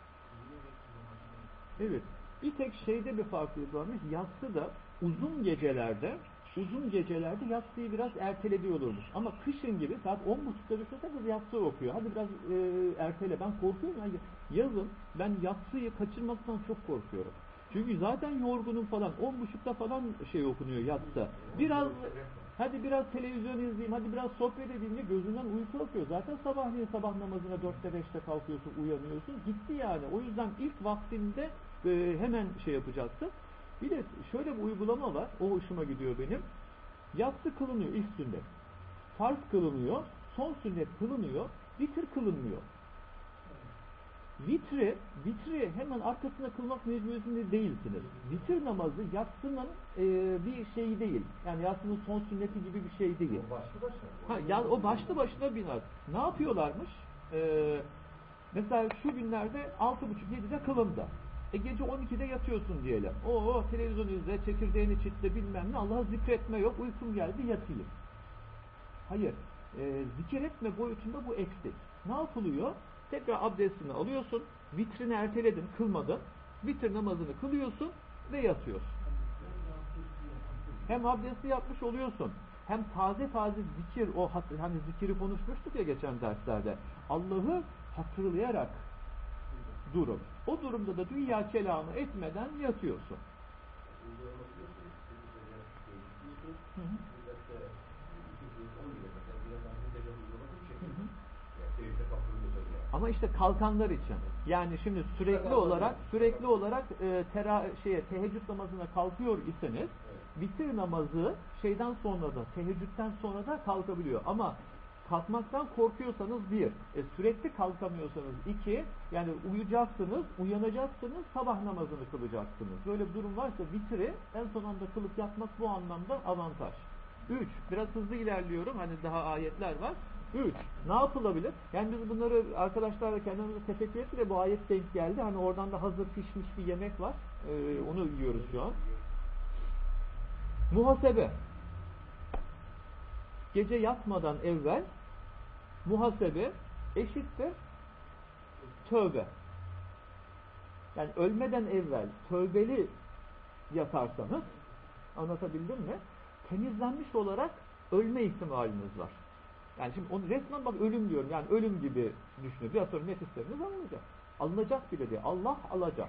Evet. Bir tek şeyde bir farklılık varmış. Yatsı da uzun gecelerde uzun gecelerde yatsıyı biraz ertelediyorlarmış. Ama kışın gibi saat on buçukta düşünsene kız yatsı okuyor. Hadi biraz e, ertele. Ben korkuyorum. Yani yazın ben yatsıyı kaçırmaktan çok korkuyorum. Çünkü zaten yorgunum falan. On buçukta falan şey okunuyor yatsı. Biraz hadi biraz televizyon izleyeyim, hadi biraz sohbet edeyim diye gözünden uyku akıyor. Zaten sabahleyin sabah namazına dörtte beşte kalkıyorsun, uyanıyorsun. Gitti yani. O yüzden ilk vaktinde e, hemen şey yapacaksın. Bir de şöyle bir uygulama var. O hoşuma gidiyor benim. Yatsı kılınıyor ilk sünnet. Farz kılınıyor. Son sünnet kılınıyor. Vitir kılınmıyor. Vitri, vitri hemen arkasına kılmak mecburiyetinde değilsiniz. Vitir namazı yatsının e, bir şeyi değil. Yani yatsının son sünneti gibi bir şey değil. O başlı başına. Ha, yani o başlı başına biner. Ne yapıyorlarmış? Ee, mesela şu günlerde altı buçuk yedide kılındı. E gece on ikide yatıyorsun diyelim. Oo televizyon izle, çekirdeğini çitle bilmem ne. Allah'ı zikretme yok. Uykum geldi yatayım. Hayır. E, zikir etme boyutunda bu eksik. Ne yapılıyor? Tekrar abdestini alıyorsun. Vitrini erteledin, kılmadın. Vitir namazını kılıyorsun ve yatıyorsun. Hem abdesti yapmış oluyorsun. Hem taze taze zikir, o hani zikiri konuşmuştuk ya geçen derslerde. Allah'ı hatırlayarak durum. O durumda da dünya kelamı etmeden yatıyorsun. Hı hı. Ama işte kalkanlar için. Yani şimdi sürekli olarak sürekli olarak e, tera, şeye teheccüd namazına kalkıyor iseniz vitir namazı şeyden sonra da teheccüdden sonra da kalkabiliyor. Ama kalkmaktan korkuyorsanız bir, e, sürekli kalkamıyorsanız iki, yani uyuyacaksınız, uyanacaksınız, sabah namazını kılacaksınız. Böyle bir durum varsa vitri en son anda kılıp yatmak bu anlamda avantaj. Üç, biraz hızlı ilerliyorum. Hani daha ayetler var. Üç, ne yapılabilir? Yani biz bunları arkadaşlarla kendimize tefekkür ettik de bu ayet denk geldi. Hani oradan da hazır pişmiş bir yemek var. Ee, onu yiyoruz şu an. Muhasebe. Gece yatmadan evvel muhasebe eşittir tövbe. Yani ölmeden evvel tövbeli yatarsanız, anlatabildim mi? Temizlenmiş olarak ölme ihtimaliniz var. Yani şimdi onu resmen bak ölüm diyorum. Yani ölüm gibi düşünün. Biraz sonra nefisleriniz alınacak. Alınacak bile değil. Allah alacak.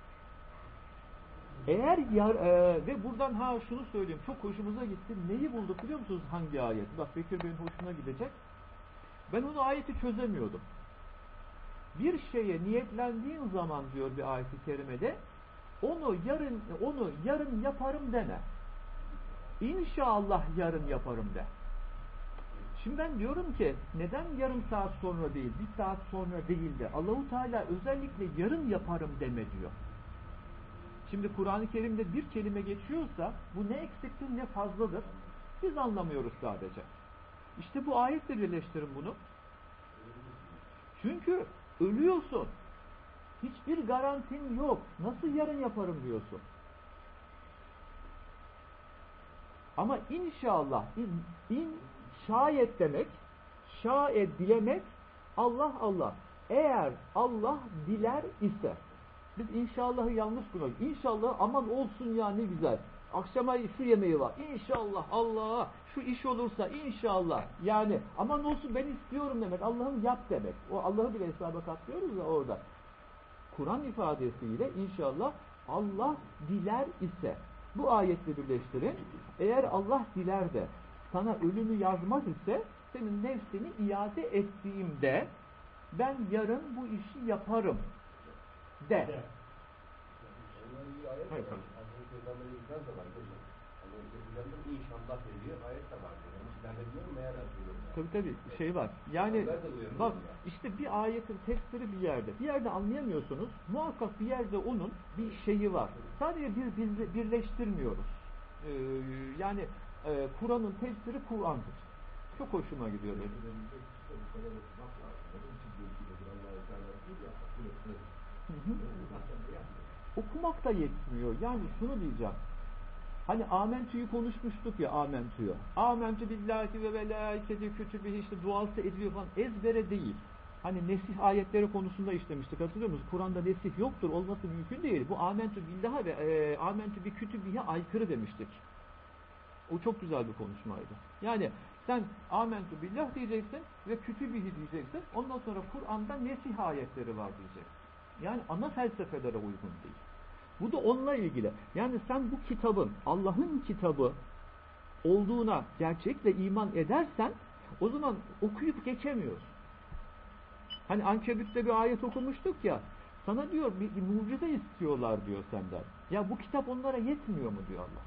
Eğer yar, e, ve buradan ha şunu söyleyeyim. Çok hoşumuza gitti. Neyi bulduk biliyor musunuz? Hangi ayet? Bak Bekir Bey'in hoşuna gidecek. Ben onu ayeti çözemiyordum. Bir şeye niyetlendiğin zaman diyor bir ayet-i kerimede onu yarın onu yarın yaparım deme. İnşallah yarın yaparım de. Şimdi ben diyorum ki neden yarım saat sonra değil, bir saat sonra değil de Allahu Teala özellikle yarın yaparım deme diyor. Şimdi Kur'an-ı Kerim'de bir kelime geçiyorsa bu ne eksiktir ne fazladır. Biz anlamıyoruz sadece. İşte bu ayetle birleştirin bunu. Çünkü ölüyorsun. Hiçbir garantin yok. Nasıl yarın yaparım diyorsun. Ama inşallah in, in şayet demek, şayet dilemek Allah Allah. Eğer Allah diler ise biz inşallahı yanlış kullanıyoruz. İnşallah aman olsun ya ne güzel. Akşama şu yemeği var. İnşallah Allah şu iş olursa inşallah. Yani aman olsun ben istiyorum demek. Allah'ım yap demek. O Allah'ı bile hesaba katlıyoruz ya orada. Kur'an ifadesiyle inşallah Allah diler ise bu ayetle birleştirin. Eğer Allah diler de sana ölümü yazmaz ise senin nefsini iade ettiğimde ben yarın bu işi yaparım de. Hayır, tabii. Tabii tabii şey var. Yani bak işte bir ayetin tefsiri bir yerde. Bir yerde anlayamıyorsunuz. Muhakkak bir yerde onun bir şeyi var. Sadece bir, bir birleştirmiyoruz. Ee, yani e, Kur'an'ın tefsiri Kur'an'dır. Çok hoşuma gidiyor benim. Hı hı. Okumak da yetmiyor. Yani şunu diyeceğim. Hani amentü'yü konuşmuştuk ya amentü'yü. Amentü billahi ve melâiketi kütübihi işte duası ediliyor falan. Ezbere değil. Hani nesih ayetleri konusunda işlemiştik. Hatırlıyor musunuz? Kur'an'da nesih yoktur. Olması mümkün değil. Bu amentü billahi ve e, amentü bi kütübihi aykırı demiştik. O çok güzel bir konuşmaydı. Yani sen amentü billah diyeceksin ve kütübihi diyeceksin. Ondan sonra Kur'an'da nesih ayetleri var diyeceksin. Yani ana felsefelere uygun değil. Bu da onunla ilgili. Yani sen bu kitabın Allah'ın kitabı olduğuna gerçekle iman edersen o zaman okuyup geçemiyorsun. Hani Ankebut'te bir ayet okumuştuk ya sana diyor bir, bir mucize istiyorlar diyor senden. Ya bu kitap onlara yetmiyor mu diyor Allah.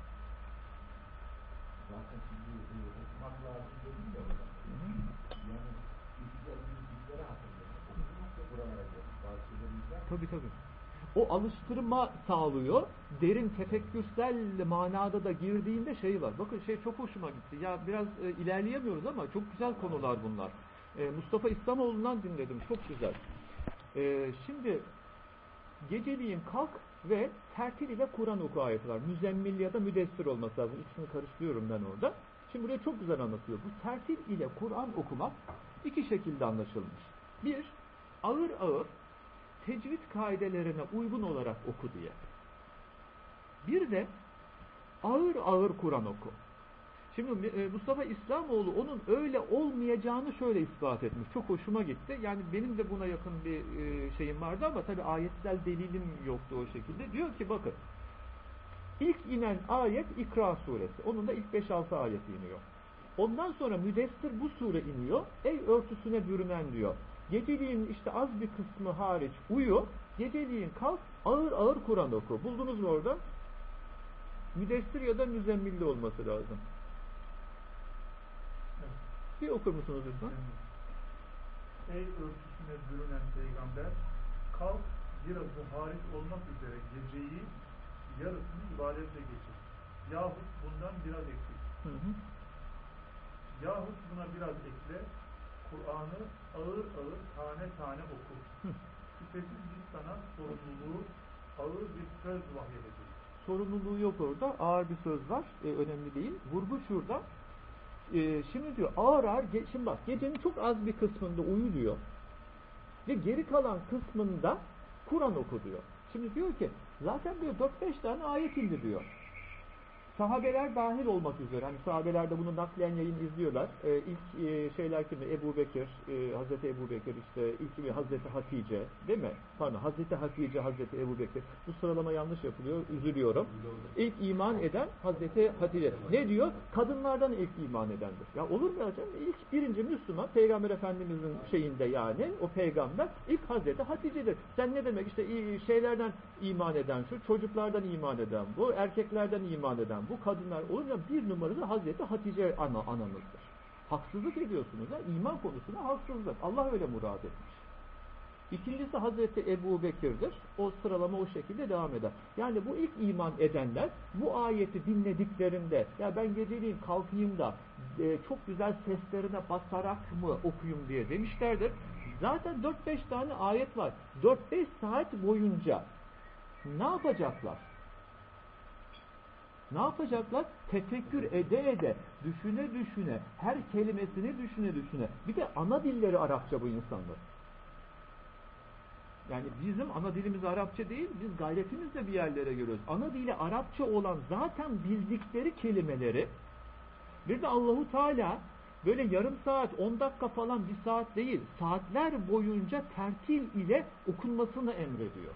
Zaten şimdi okumak lazım dedim ya orada. Yani bilgiler, bilgilere hatırlıyorum. Okumak da buralara gelmiş. Bazı şeylerin Tabii tabii. O alıştırma sağlıyor. Derin tefekkürsel manada da girdiğinde şey var. Bakın şey çok hoşuma gitti. Ya biraz e, ilerleyemiyoruz ama çok güzel konular bunlar. E, Mustafa İslamoğlu'ndan dinledim. Çok güzel. E, şimdi geceliğin kalk ve tertil ile Kur'an oku ayeti var. Müzemmil ya da müdessir olması lazım. İkisini karıştırıyorum ben orada. Şimdi buraya çok güzel anlatıyor. Bu tertil ile Kur'an okumak iki şekilde anlaşılmış. Bir, ağır ağır tecvid kaidelerine uygun olarak oku diye. Bir de ağır ağır Kur'an oku. Şimdi Mustafa İslamoğlu onun öyle olmayacağını şöyle ispat etmiş. Çok hoşuma gitti. Yani benim de buna yakın bir şeyim vardı ama tabii ayetsel delilim yoktu o şekilde. Diyor ki bakın, ilk inen ayet İkra suresi. Onun da ilk beş altı ayeti iniyor. Ondan sonra Müdessir bu sure iniyor. Ey örtüsüne bürünen diyor. Geceliğin işte az bir kısmı hariç uyu. Geceliğin kalk ağır ağır Kur'an oku. Buldunuz mu orada? Müdessir ya da müzemmilli olması lazım. Bir okur musunuz lütfen? Ey örtüsüne bürünen peygamber, kalk birazı hariç olmak üzere geceyi yarısını ibadetle geçir. Yahut bundan biraz eksik. Hı hı. Yahut buna biraz ekle, Kur'an'ı ağır ağır tane tane oku. Hı. Şüphesiz biz sana sorumluluğu ağır bir söz vahyedeceğiz. Sorumluluğu yok orada. Ağır bir söz var. E, önemli değil. Vurgu şurada. E, şimdi diyor ağır ağır, ge- şimdi bak gecenin çok az bir kısmında uyu diyor. Ve geri kalan kısmında Kur'an oku diyor. Şimdi diyor ki zaten diyor dört beş tane ayet indi diyor. Sahabeler dahil olmak üzere, hani sahabeler de bunu naklen yayın izliyorlar. Ee, ilk e, şeyler kimi? Ebu Bekir, e, Hazreti Ebu Bekir, işte ilk kimi Hazreti Hatice, değil mi? Pardon, Hazreti Hatice, Hazreti Ebu Bekir. Bu sıralama yanlış yapılıyor, üzülüyorum. İlk iman eden Hazreti Hatice. Ne diyor? Kadınlardan ilk iman edendir. Ya olur mu hocam? İlk birinci Müslüman, Peygamber Efendimizin şeyinde yani, o peygamber ilk Hazreti Hatice'dir. Sen ne demek? İşte şeylerden iman eden şu, çocuklardan iman eden bu, erkeklerden iman eden bu, kadınlar olunca bir numaralı Hazreti Hatice ana, anamızdır. Haksızlık ediyorsunuz ha? İman konusunda haksızlık. Allah öyle murad etmiş. İkincisi Hazreti Ebu Bekir'dir. O sıralama o şekilde devam eder. Yani bu ilk iman edenler bu ayeti dinlediklerinde ya ben geceliğin kalkayım da e, çok güzel seslerine basarak mı okuyayım diye demişlerdir. Zaten dört beş tane ayet var. dört beş saat boyunca ne yapacaklar? Ne yapacaklar? Tefekkür ede ede, düşüne düşüne, her kelimesini düşüne düşüne. Bir de ana dilleri Arapça bu insanlar. Yani bizim ana dilimiz Arapça değil, biz gayretimizle bir yerlere geliyoruz. Ana dili Arapça olan zaten bildikleri kelimeleri, bir de Allahu Teala böyle yarım saat, on dakika falan, bir saat değil, saatler boyunca tertil ile okunmasını emrediyor.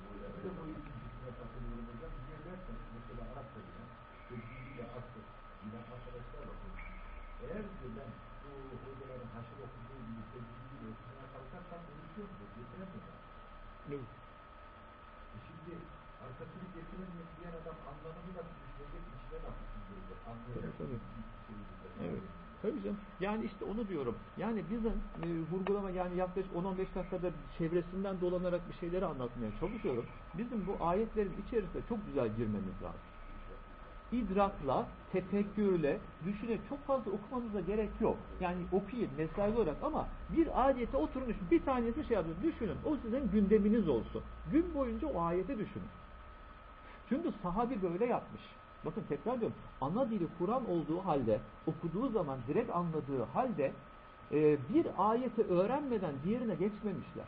Eğer ben bu hocaların haşır okuduğu gibi tecrübeli okusuna kalkarsam unutuyordum, getiremiyorum. Evet. Şimdi arkasını getiremeyen diğer adam anlamını nasıl düşünecek, içine nasıl düşünecek, anlayacak. Tabii, tabii. Evet. Tabii canım. Yani işte onu diyorum. Yani bizim e, vurgulama, yani yaklaşık on on beş dakikada çevresinden dolanarak bir şeyleri anlatmaya çalışıyorum. Bizim bu ayetlerin içerisine çok güzel girmemiz lazım. İdrakla, tefekkürle, düşüne çok fazla okumanıza gerek yok. Yani okuyun mesai olarak ama bir ayete oturun, bir tanesi şey yapın, düşünün. O sizin gündeminiz olsun. Gün boyunca o ayeti düşünün. Çünkü sahabi böyle yapmış. Bakın tekrar diyorum, ana dili Kur'an olduğu halde, okuduğu zaman direkt anladığı halde e, bir ayeti öğrenmeden diğerine geçmemişler.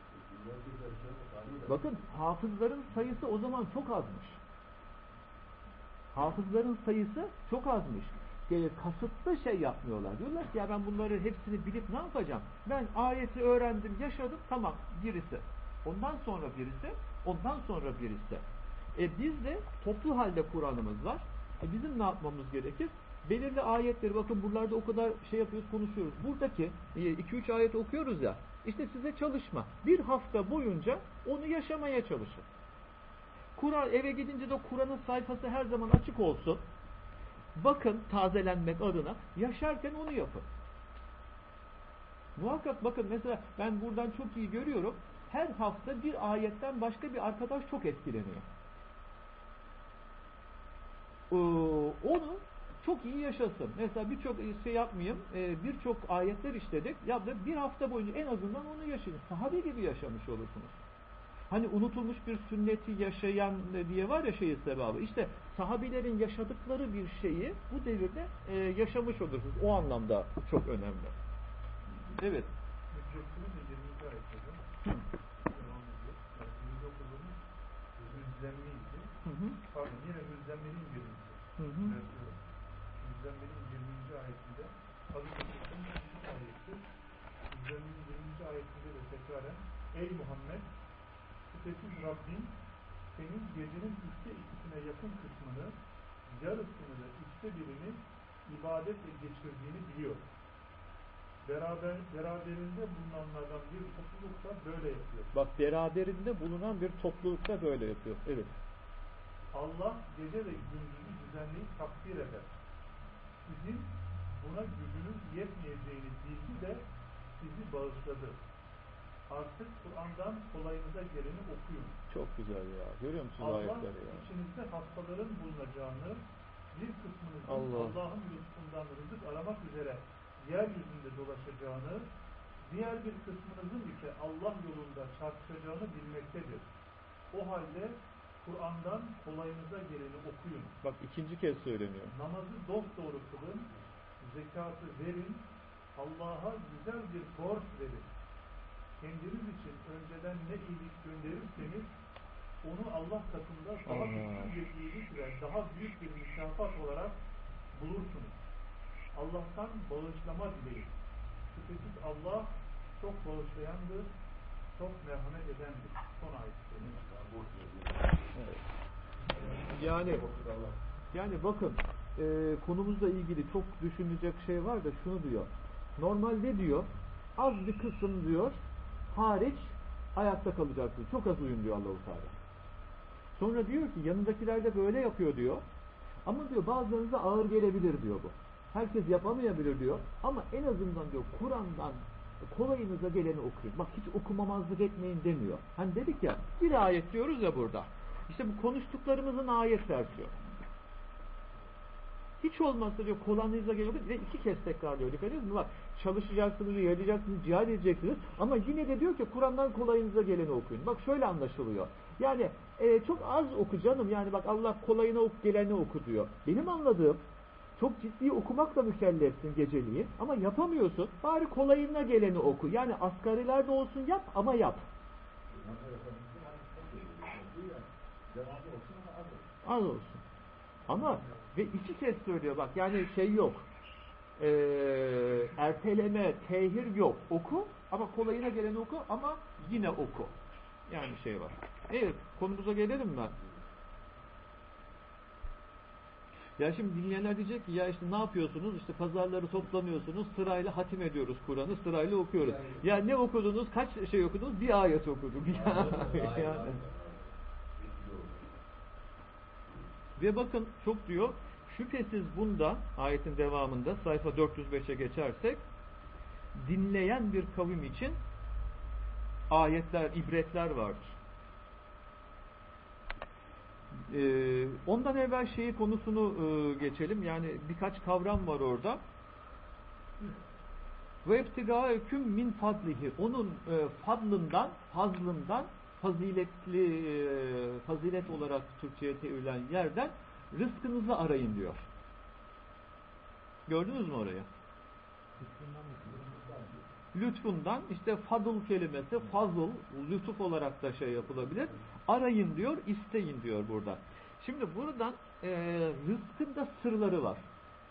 Bakın hafızların sayısı o zaman çok azmış. Hafızların sayısı çok azmış. E, kasıtlı şey yapmıyorlar. Diyorlar ki ya ben bunları hepsini bilip ne yapacağım? Ben ayeti öğrendim, yaşadım, tamam, birisi. Ondan sonra birisi, ondan sonra birisi. E biz de toplu halde Kur'an'ımız var. E bizim ne yapmamız gerekir? Belirli ayetleri, bakın buralarda o kadar şey yapıyoruz, konuşuyoruz. Buradaki iki üç ayet okuyoruz ya, işte size çalışma. Bir hafta boyunca onu yaşamaya çalışın. Kur'an, eve gidince de Kur'an'ın sayfası her zaman açık olsun. Bakın, tazelenmek adına, yaşarken onu yapın. Muhakkak bakın, mesela ben buradan çok iyi görüyorum. her hafta bir ayetten başka bir arkadaş çok etkileniyor. Ee, onu çok iyi yaşasın. Mesela birçok şey yapmayayım, e, birçok ayetler işledik. Ya bir hafta boyunca en azından onu yaşayın. Sahabe gibi yaşamış olursunuz. Hani unutulmuş bir sünneti yaşayan diye var ya şeyi sevabı. İşte sahabelerin yaşadıkları bir şeyi bu devirde e, yaşamış olursunuz. O anlamda çok önemli. Evet. Müddessir'in de yirminci ayetleri devam ediyor. Yani birinci okuduğumuz Müzzemmil'di. Pardon, yine Müzzemmil'in yirmisi. Düzeltiyorum. Müzzemmil'in yirminci ayetinde Hazreti Müslim'in ayeti Müzzemmil'in yirminci ayetinde de tekraren ey Muhammed, şüphesiz Rabbin senin gecenin üçte ikisine yakın kısmını, yarısını da üçte birini ibadetle geçirdiğini biliyor. Beraber, beraberinde bulunanlardan bir topluluk da böyle yapıyor. Bak, beraberinde bulunan bir toplulukta böyle yapıyor. Evet. Allah gece ve gündüzü düzenleyip takdir eder. Sizin buna gücünüz yetmeyeceğini bildi de sizi bağışladı. Artık Kur'an'dan kolayınıza geleni okuyun. Çok güzel ya. Görüyor musunuz Allah ayetleri ya? içinizde hastaların bulunacağını, bir kısmınızın Allah. Allah'ın lütfundan rızık aramak üzere yeryüzünde dolaşacağını, diğer bir kısmınızın ise Allah yolunda çarpışacağını bilmektedir. O halde Kur'an'dan kolayınıza geleni okuyun. Bak, ikinci kez söyleniyor. Namazı dosdoğru kılın, zekatı verin, Allah'a güzel bir borç verin. Kendiniz için önceden ne iyilik gönderirseniz onu Allah katında daha büyük bir iyilik ve daha büyük bir mükafat olarak bulursunuz. Allah'tan bağışlama dileyin. Şüphesiz Allah çok bağışlayandır, çok merhamet edendir. Son ayet. Evet. Yani yani bakın, e, konumuzla ilgili çok düşünülecek şey var da şunu diyor. Normalde diyor az bir kısım diyor hariç ayakta kalacaksınız. Çok az uyun diyor Allah-u Teala. Sonra diyor ki yanındakiler de böyle yapıyor diyor. Ama diyor bazılarınıza ağır gelebilir diyor bu. Herkes yapamayabilir diyor. Ama en azından diyor Kur'an'dan kolayınıza geleni okuyun. Bak, hiç okumamazlık etmeyin demiyor. Hani dedik ya, bir ayet diyoruz ya burada. İşte bu konuştuklarımızın ayet versiyonu. Hiç olmazsa diyor kolayınıza geleni okuyun ve iki kez tekrarlıyor. Dikkat ediyor musunuz? Bak, çalışacaksınız, yarayacaksınız, cihad edeceksiniz. Ama yine de diyor ki Kur'an'dan kolayınıza geleni okuyun. Bak, şöyle anlaşılıyor. Yani e, çok az oku canım. Yani bak, Allah kolayına oku, geleni oku diyor. Benim anladığım, çok ciddi okumakla mükellefsin geceliği ama yapamıyorsun. Bari kolayına geleni oku. Yani asgarilerde olsun yap ama yap. Az olsun. Ama ve iki kez söylüyor bak, yani şey yok. Ee, erteleme, tehir yok. Oku ama kolayına geleni oku ama yine oku. Yani şey var. Evet, konumuza gelelim mi? Ya şimdi dinleyenler diyecek ki ya işte ne yapıyorsunuz? İşte pazarları toplanıyorsunuz, sırayla hatim ediyoruz Kur'an'ı, sırayla okuyoruz. Ya ne okudunuz? Kaç şey okudunuz? Bir ayet okuduk. Yani. Ve bakın çok diyor, şüphesiz bunda ayetin devamında sayfa dört yüz beşe geçersek dinleyen bir kavim için ayetler, ibretler vardır. Ee, ondan evvel şeyi konusunu e, geçelim. Yani birkaç kavram var orada. Ve ibtigâeküm min fadlihi. Onun e, fadlından, fazlından, faziletli e, fazilet olarak Türkçe'ye çevrilen yerden rızkınızı arayın diyor. Gördünüz mü orayı? Lütfundan, işte fadıl kelimesi, fazıl, lütuf olarak da şey yapılabilir. Arayın diyor, isteyin diyor burada. Şimdi buradan e, rızkın da sırları var.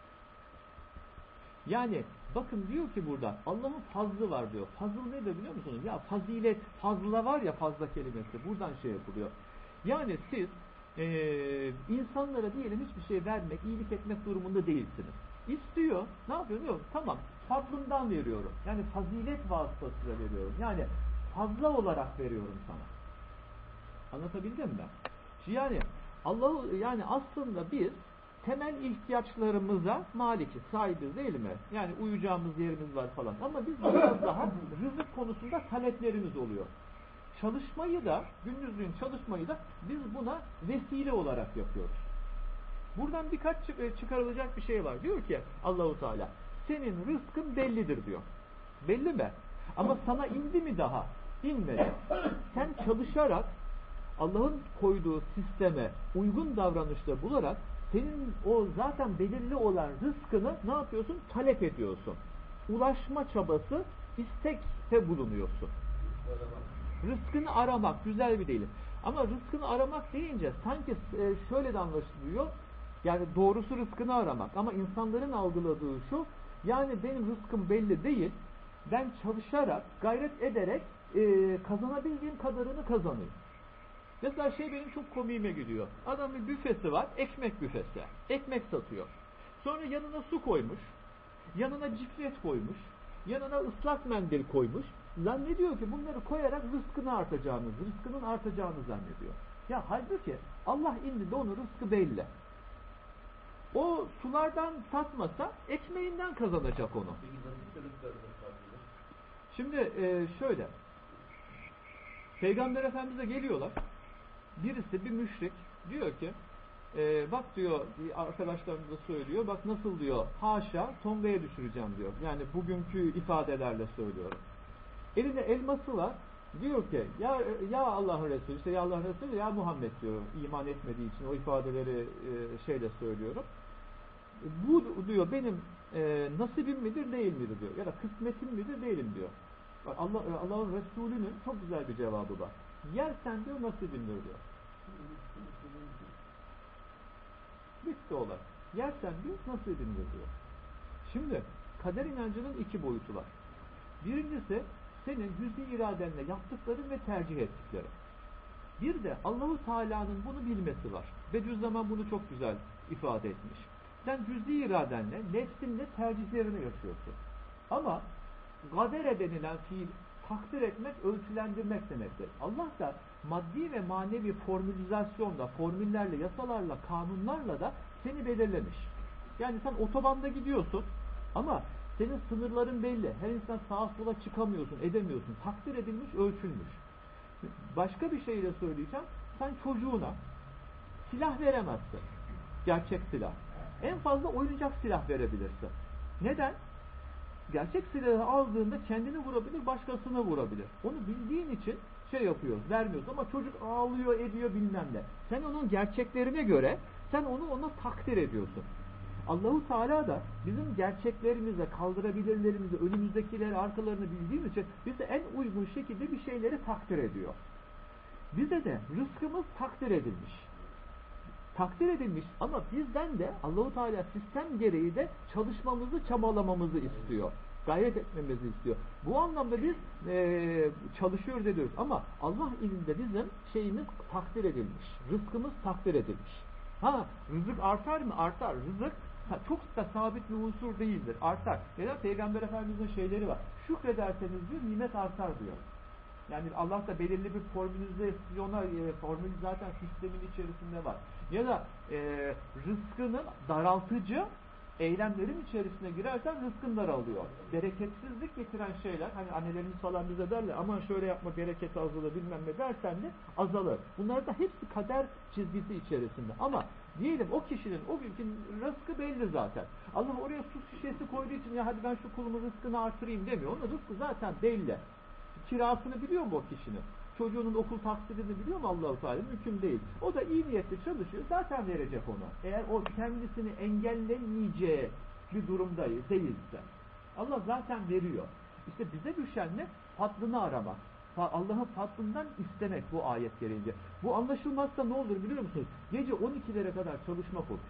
Yani bakın diyor ki burada Allah'ın fazlı var diyor. Fazıl nedir biliyor musunuz? Ya fazilet, fazla var ya, fazla kelimesi. Buradan şey yapılıyor. Yani siz e, insanlara diyelim hiçbir şey vermek, iyilik etmek durumunda değilsiniz. İstiyor, ne yapıyor diyor? Tamam, fadlımdan veriyorum. Yani fazilet vasıtasıyla veriyorum. Yani fazla olarak veriyorum sana. Anlatabildim mi? Yani Allah'ı, yani aslında biz temel ihtiyaçlarımıza malikiz, sahibiz değil mi? Yani uyuyacağımız yerimiz var falan. Ama biz biraz daha rızık konusunda taleplerimiz oluyor. çalışmayı da, gündüzlüğün çalışmayı da biz buna vesile olarak yapıyoruz. Buradan birkaç çıkarılacak bir şey var. Diyor ki Allahu Teala, senin rızkın bellidir diyor. Belli mi? Ama sana indi mi daha? İnmedi. Sen çalışarak Allah'ın koyduğu sisteme uygun davranışta bularak senin o zaten belirli olan rızkını ne yapıyorsun? Talep ediyorsun. Ulaşma çabası, istekte bulunuyorsun. Rızkını aramak güzel bir deyim. Ama rızkını aramak deyince sanki şöyle de anlaşılıyor. Yani doğrusu rızkını aramak. Ama insanların algıladığı şu, yani benim rızkım belli değil. Ben çalışarak, gayret ederek e, kazanabildiğim kadarını kazanayım. Mesela şey benim çok komiğime gidiyor. Adamın büfesi var, ekmek büfesi. Ekmek satıyor. Sonra yanına su koymuş, yanına ciflet koymuş, yanına ıslak mendil koymuş. Zannediyor ki bunları koyarak rızkını artacağını, rızkının artacağını zannediyor. Ya halbuki Allah indinde onun rızkı belli. O sulardan satmasa ekmeğinden kazanacak onu. Şimdi e, şöyle, Peygamber Efendimiz'e geliyorlar. Birisi bir müşrik diyor ki, e, bak diyor, arkadaşlarımız da söylüyor, bak nasıl diyor, haşa tongaya düşüreceğim diyor. Yani bugünkü ifadelerle söylüyorum. Elinde elması var. Diyor ki ya ya Allah'ın Resulü, işte ya Allah'ın Resulü ya Muhammed diyor, iman etmediği için o ifadeleri e, şeyle söylüyorum. Bu diyor benim e, nasibim midir değil midir diyor. Ya da kısmetim midir değilim diyor. Bak Allah Allah'ın Resulü'nün çok güzel bir cevabı var. Yersen diyor nasibindir diyor. Bitti olay. Yersen diyor nasibindir diyor. Şimdi kader inancının iki boyutu var. Birincisi senin cüz-i iradenle yaptıkların ve tercih ettiklerin. Bir de Allahu Teala'nın bunu bilmesi var. Bediüzzaman bunu çok güzel ifade etmiş. Sen cüz-i iradenle, nefsinle tercihlerini yaşıyorsun. Ama gadere denilen fiil takdir etmek, ölçülendirmek demektir. Allah da maddi ve manevi formülizasyonla, formüllerle, yasalarla, kanunlarla da seni belirlemiş. Yani sen otobanda gidiyorsun ama senin sınırların belli. Her insan sağa sola çıkamıyorsun, edemiyorsun. Takdir edilmiş, ölçülmüş. Başka bir şey de söyleyeceğim. Sen çocuğuna silah veremezsin. Gerçek silah. En fazla oyuncak silah verebilirsin. Neden? Gerçek silahı aldığında kendini vurabilir, başkasını vurabilir. Onu bildiğin için şey yapıyoruz, vermiyoruz. Ama çocuk ağlıyor, ediyor bilmem ne. Sen onun gerçeklerine göre, sen onu ona takdir ediyorsun. Allahu Teala da bizim gerçeklerimize, kaldırabilirlerimizi, önümüzdekileri, arkalarını bildiğimiz için bize en uygun şekilde bir şeyleri takdir ediyor. Bize de rızkımız takdir edilmiş. Takdir edilmiş ama bizden de Allahu Teala sistem gereği de çalışmamızı, çabalamamızı istiyor. Gayret etmemizi istiyor. Bu anlamda biz e, çalışıyoruz ediyoruz ama Allah ilinde bizim şeyimiz takdir edilmiş. Rızkımız takdir edilmiş. Ha, rızık artar mı? Artar. Rızık çok da sabit bir unsur değildir. Artar. Neden? Peygamber Efendimiz'in şeyleri var. Şükrederseniz diyor, nimet artar diyor. Yani Allah da belirli bir formülizasyona, e, formül zaten sistemin içerisinde var. Ya da e, rızkının daraltıcı eylemlerin içerisine girersen rızkın daralıyor. Bereketsizlik getiren şeyler, hani annelerimiz falan bize derler, aman şöyle yapma bereket azalır bilmem ne dersen de azalır. Bunlar da hepsi kader çizgisi içerisinde. Ama diyelim o kişinin o günkü rızkı belli zaten. Allah oraya su şişesi koyduğu için ya hadi ben şu kulumun rızkını artırayım demiyor. Onun rızkı zaten belli. Kirasını biliyor mu o kişinin? Çocuğunun okul taksidini biliyor mu Allah-u Teala? Mümkün değil. O da iyi niyetli çalışıyor. Zaten verecek ona. Eğer o kendisini engellemeyeceği bir durumda değilse. Allah zaten veriyor. İşte bize düşen ne? Fadlını aramak. Allah'ın fadlından istemek bu ayet gereğince. Bu anlaşılmazsa ne olur biliyor musunuz? Gece on ikilere kadar çalışmak olur.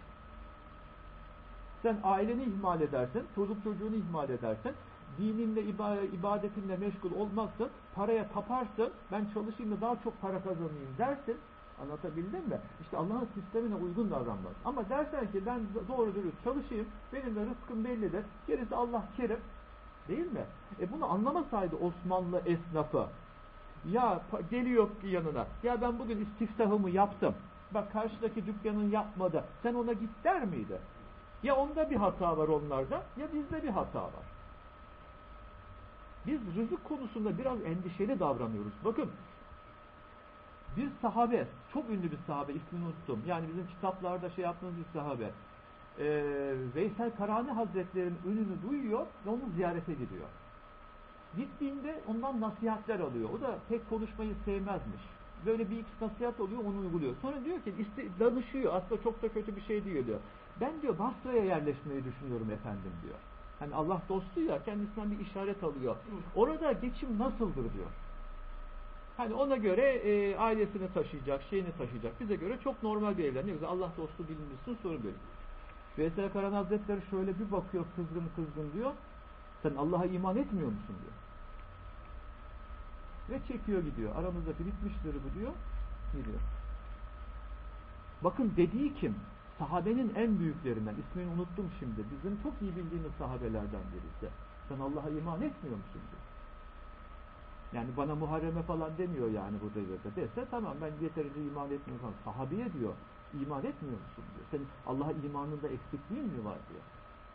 Sen aileni ihmal edersin, çocuk çocuğunu ihmal edersin. Dininle, ibadetinle meşgul olmazsın, paraya taparsın, ben çalışayım da daha çok para kazanayım dersin, anlatabildim mi? İşte Allah'ın sistemine uygun davranmaz. Ama dersen ki ben doğru dürüst çalışayım, benim de rızkım bellidir, gerisi Allah kerim, değil mi? E bunu anlamasaydı Osmanlı esnafı, ya geliyor yanına, ya ben bugün istiftahımı yaptım, bak karşıdaki dükkanın yapmadı, sen ona git der miydi? Ya onda bir hata var onlarda, ya bizde bir hata var. Biz rızık konusunda biraz endişeli davranıyoruz. Bakın, Bir sahabe, çok ünlü bir sahabe, ismini unuttum. Yani bizim kitaplarda şey yaptığımız bir sahabe. Ee, Veysel Karani Hazretleri'nin ününü duyuyor ve onu ziyarete gidiyor. Gittiğinde ondan nasihatler alıyor. O da pek konuşmayı sevmezmiş. Böyle bir iki nasihat oluyor, onu uyguluyor. Sonra diyor ki, iste, danışıyor. Aslında çok da kötü bir şey diyor diyor. Ben diyor Basra'ya yerleşmeyi düşünüyorum efendim diyor. Hani Allah dostu ya, kendisinden bir işaret alıyor. Orada geçim nasıldır diyor. Hani ona göre e, ailesini taşıyacak, şeyini taşıyacak. Bize göre çok normal bir evlen. Ne güzel Allah dostu bilinirsin, sorun böyle. Veysel Karani Hazretleri şöyle bir bakıyor, kızgın kızgın diyor. Sen Allah'a iman etmiyor musun diyor. Ve çekiyor gidiyor. Aramızdaki bitmiştir bu diyor. Gidiyor. Bakın dediği kim? Sahabenin en büyüklerinden. İsmini unuttum şimdi. Bizim çok iyi bildiğimiz sahabelerden birisi. Sen Allah'a iman etmiyor musun diyor. Yani bana Muharrem'e falan demiyor yani bu devirde. Dese tamam ben yeterince iman etmiyorum falan. Sahabeye diyor iman etmiyor musun diyor. Senin Allah'a imanında eksikliğin mi var diyor.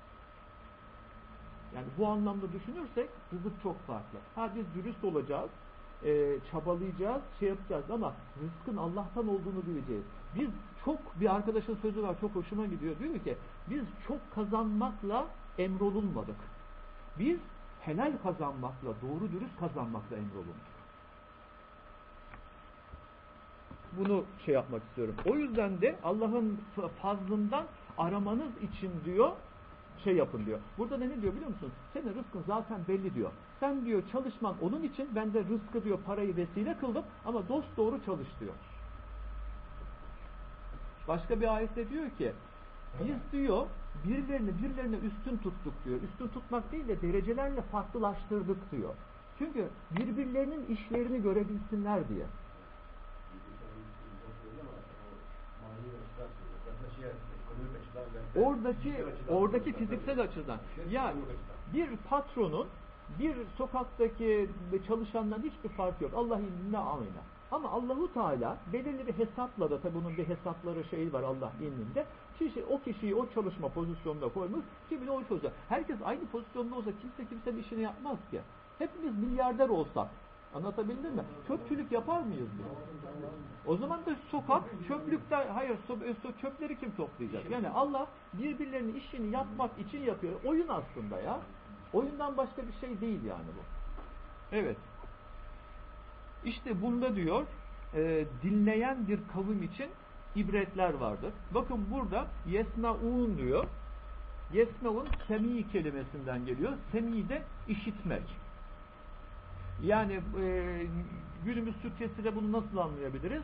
Yani bu anlamda düşünürsek rızık çok farklı. Ha biz dürüst olacağız, e, çabalayacağız, şey yapacağız ama rızkın Allah'tan olduğunu bileceğiz. Biz çok, bir arkadaşın sözü var çok hoşuma gidiyor. Diyor ki biz çok kazanmakla emrolunmadık. Biz helal kazanmakla, doğru dürüst kazanmakla emrolunduk. Bunu şey yapmak istiyorum. O yüzden de Allah'ın fazlından aramanız için diyor, şey yapın diyor. Burada ne diyor biliyor musun? Senin rızkın zaten belli diyor. Sen diyor çalışman onun için, ben de rızkı diyor parayı vesile kıldım ama dost doğru çalış diyor. Başka bir ayette diyor ki biz diyor birilerini birilerine üstün tuttuk diyor. Üstün tutmak değil de derecelerle farklılaştırdık diyor. Çünkü birbirlerinin işlerini görebilsinler diye. Oradaki oradaki fiziksel açıdan. Yani bir patronun bir sokaktaki çalışandan hiçbir farkı yok. Allah indinde aynı. Ama Allahu Teala belirli bir hesapla da tabi bunun bir hesapları şeyi var Allah indinde. Kişi o kişiyi o çalışma pozisyonuna koymuş. Kimi o çalışıyor. Herkes aynı pozisyonda olsa kimse kimsenin işini yapmaz ki. Hepimiz milyarder olsak. Anlatabildim mi? Çöpçülük yapar mıyız biz? O zaman da sokak çöplükten, hayır çöpleri kim toplayacak? Yani Allah birbirlerinin işini yapmak için yapıyor. Oyun aslında ya. Oyundan başka bir şey değil yani bu. Evet. İşte bunda diyor e, dinleyen bir kavim için ibretler vardır. Bakın burada yesmeun diyor. Yesmeun semi kelimesinden geliyor. Semi de işitmek. Yani e, günümüz Türkçesiyle bunu nasıl anlayabiliriz?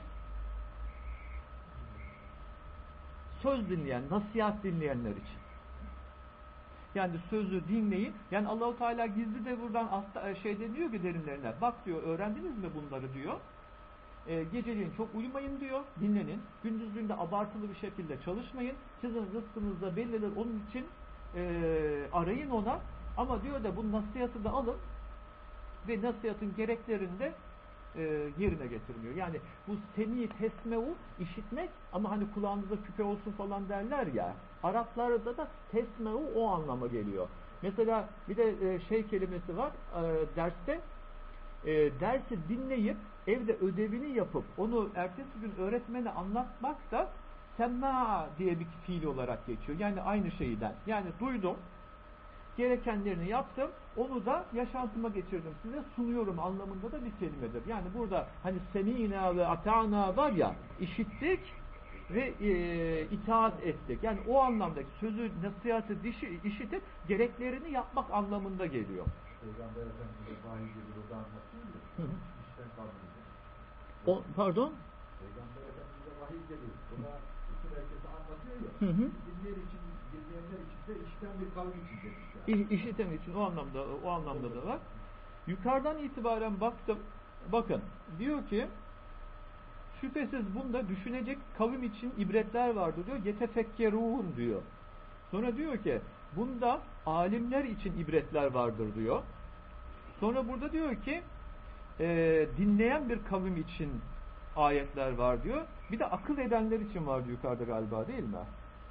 Söz dinleyen, nasihat dinleyenler için. Yani sözü dinleyin. Yani Allahu Teala gizli de buradan hasta, şey deniyor ki derinlerine. Bak diyor, öğrendiniz mi bunları diyor. E, geceleyin çok uyumayın diyor. Dinlenin. Gündüzlüğünde abartılı bir şekilde çalışmayın. Sizin rızkınızda bellidir. Onun için e, arayın ona. Ama diyor da bu nasihatı da alın ve nasihatın gereklerini de e, yerine getirmiyor. Yani bu semi tesmeu işitmek ama hani kulağınıza küpe olsun falan derler ya. Araplarda da tesmeu o anlama geliyor. Mesela bir de e, şey kelimesi var e, derste e, dersi dinleyip evde ödevini yapıp onu ertesi gün öğretmene anlatmak da semma diye bir fiil olarak geçiyor. Yani aynı şeyden. Yani duydum, gerekenlerini yaptım, onu da yaşantıma geçirdim, size sunuyorum anlamında da bir kelimedir. Yani burada hani semina ve ata'na var ya, işittik ve e, itaat ettik. Yani o anlamdaki sözü, nasihatı dişi, işitip gereklerini yapmak anlamında geliyor. Peygamber Efendimiz'e vahiy gelir, o da anlatıyor ya. İşten kalmayacak. O, pardon? Peygamber Efendimiz'e vahiy gelir. Buna bütün herkese anlatıyor ya. Hı hı. Dinleyen için, dinleyenler için de işten bir kavmi için demiş yani. İ, işiten için o anlamda o anlamda da var. Yukarıdan itibaren baktım. Bakın diyor ki şüphesiz bunda düşünecek kavim için ibretler vardır diyor. Yetefekkerun diyor. Sonra diyor ki bunda alimler için ibretler vardır diyor. Sonra burada diyor ki e, dinleyen bir kavim için ayetler var diyor. Bir de akıl edenler için vardı yukarıda galiba, değil mi?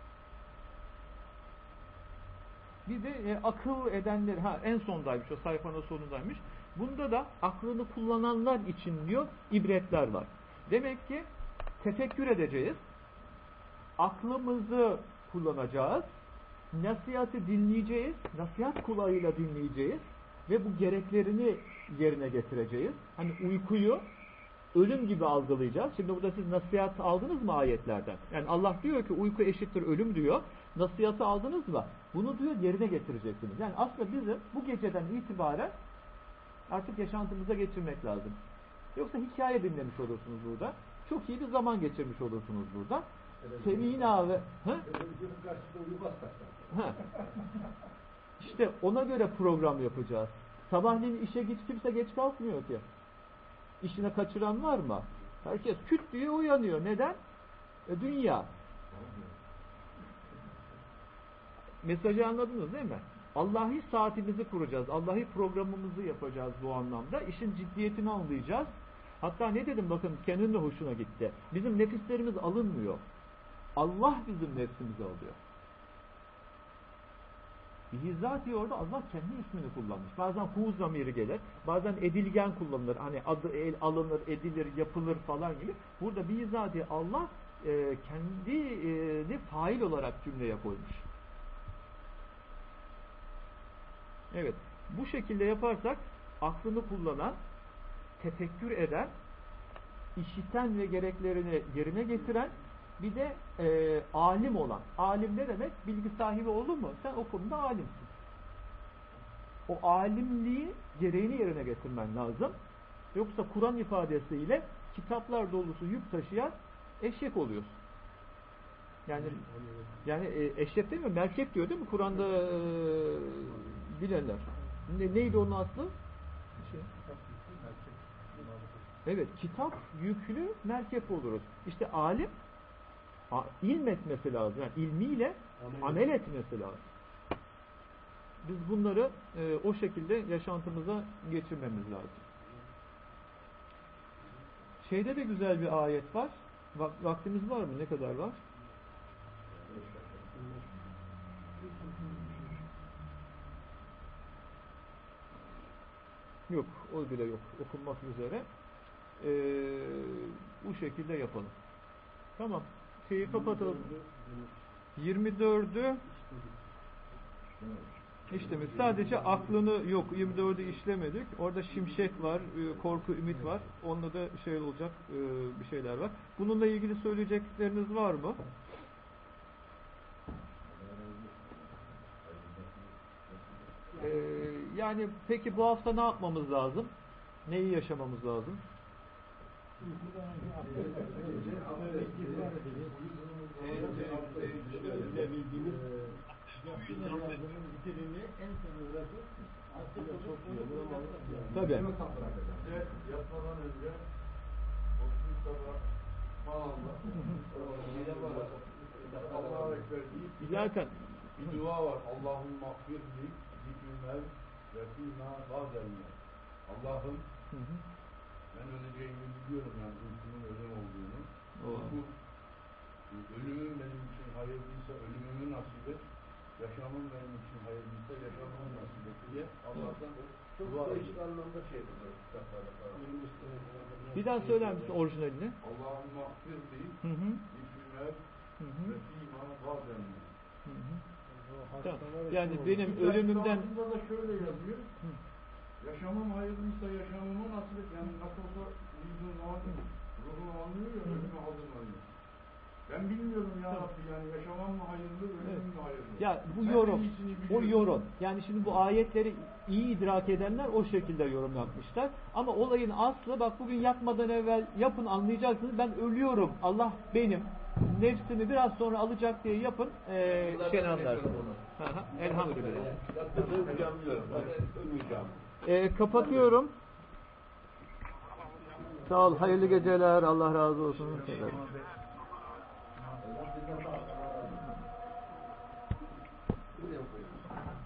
Bir de e, akıl edenler, ha en sondaymış, o sayfanın sonundaymış. Bunda da aklını kullananlar için diyor ibretler var. Demek ki tefekkür edeceğiz. Aklımızı kullanacağız. Nasihatı dinleyeceğiz. Nasihat kulağıyla dinleyeceğiz. Ve bu gereklerini yerine getireceğiz. Hani uykuyu ölüm gibi algılayacağız. Şimdi burada siz nasihat aldınız mı ayetlerden? Yani Allah diyor ki uyku eşittir ölüm diyor. Nasihatı aldınız mı? Bunu diyor yerine getireceksiniz. Yani aslında bizim bu geceden itibaren artık yaşantımıza geçirmek lazım. Yoksa hikaye dinlemiş olursunuz burada. Çok iyi bir zaman geçirmiş olursunuz burada. Semina ve Televizyonun karşısında uyku hastası. İşte ona göre program yapacağız. Sabahleyin işe git kimse geç kalkmıyor ki. İşine kaçıran var mı? Herkes küt diye uyanıyor. Neden? E, dünya. Mesajı anladınız değil mi? Allah'ı saatimizi kuracağız. Allah'ı programımızı yapacağız bu anlamda. İşin ciddiyetini anlayacağız. Hatta ne dedim bakın kendinin de hoşuna gitti. Bizim nefislerimiz alınmıyor. Allah bizim nefsimizi alıyor. Bizzat diyor orada Allah kendi ismini kullanmış. Bazen hu zamiri gelir. Bazen edilgen kullanılır. Hani adı el alınır, edilir, yapılır falan gibi. Burada bizzat Allah e, kendini fail olarak cümleye koymuş. Evet. Bu şekilde yaparsak aklını kullanan, tefekkür eden, işiten ve gereklerini yerine getiren bir de e, alim olan. Alim ne demek? Bilgi sahibi olur mu? Sen o konuda alimsin. O alimliği gereğini yerine getirmen lazım. Yoksa Kur'an ifadesiyle kitaplar dolusu yük taşıyan eşek oluyorsun. Yani yani e, eşek değil mi? Merkep diyor değil mi? Kur'an'da e, bilenler. Ne, neydi onun aslı? Şey. Evet, kitap yüklü merkep oluruz. İşte alim ilm etmesi lazım. Yani ilmiyle amel etmesi lazım. Biz bunları e, o şekilde yaşantımıza geçirmemiz lazım. Şeyde de güzel bir ayet var. Vaktimiz var mı? Ne kadar var? Yok. O bile yok. Okunmak üzere. Ee, bu şekilde yapalım. Tamam. Şeyi kapatalım. yirmi dördü işlemiş. Sadece aklını yok. yirmi dördü işlemedik. Orada şimşek var. Korku, ümit var. Onunla da şey olacak bir şeyler var. Bununla ilgili söyleyecekleriniz var mı? Ee, yani peki bu hafta ne yapmamız lazım? Neyi yaşamamız lazım? Tabii. Evet, yatmadan önce otuz sabah Allah'a ekber deyip Zaten bir dua var. Allah'ın mağfirli zikrünler ve fîmâ gâzelmâ. Allah'ım ben öleceğimi biliyorum yani uykunun ölüm olduğunu. Bu ölümün benim için hayırlıysa ölümümü nasip et. Yaşamım benim için hayırlıysa yaşamımı nasip et diye Allah'tan Çok dua değişik ediyor. anlamda şey yapılır kitaplarda falan. bir daha söyler misin orijinalini? Allah'ın mağfirli Hı hı. zikrünler Hı hı. ve fîmâ gâzelmâ. Hı hı. Tamam. Yani benim ölümümden Aslında da şöyle yazıyor. Hı. Yaşamım hayırlıysa yaşamımı nasip et. Yani nasıl olsa uyuduğun zaman ruhum anlıyor ya ölümü hazırlanıyor. Ben bilmiyorum ya Rabbi yani yaşamam mı hayırlı, ölümüm Evet. mü hayırlı? ya bu Sen yorum, en iyisini o biliyorsun. yorum. Yani şimdi bu ayetleri iyi idrak edenler o şekilde yorum yapmışlar. Ama olayın aslı bak bugün yatmadan evvel yapın anlayacaksınız. Ben ölüyorum. Allah benim nefsimi biraz sonra alacak diye yapın. Ee, şey anlarsınız. Hı hı. Elhamdülillah. Yattığımda öleceğim biliyorum. Ben ölmeyeceğim. Ee, kapatıyorum. Sağ ol. Hayırlı geceler. Allah razı olsun. Buraya koyuyoruz.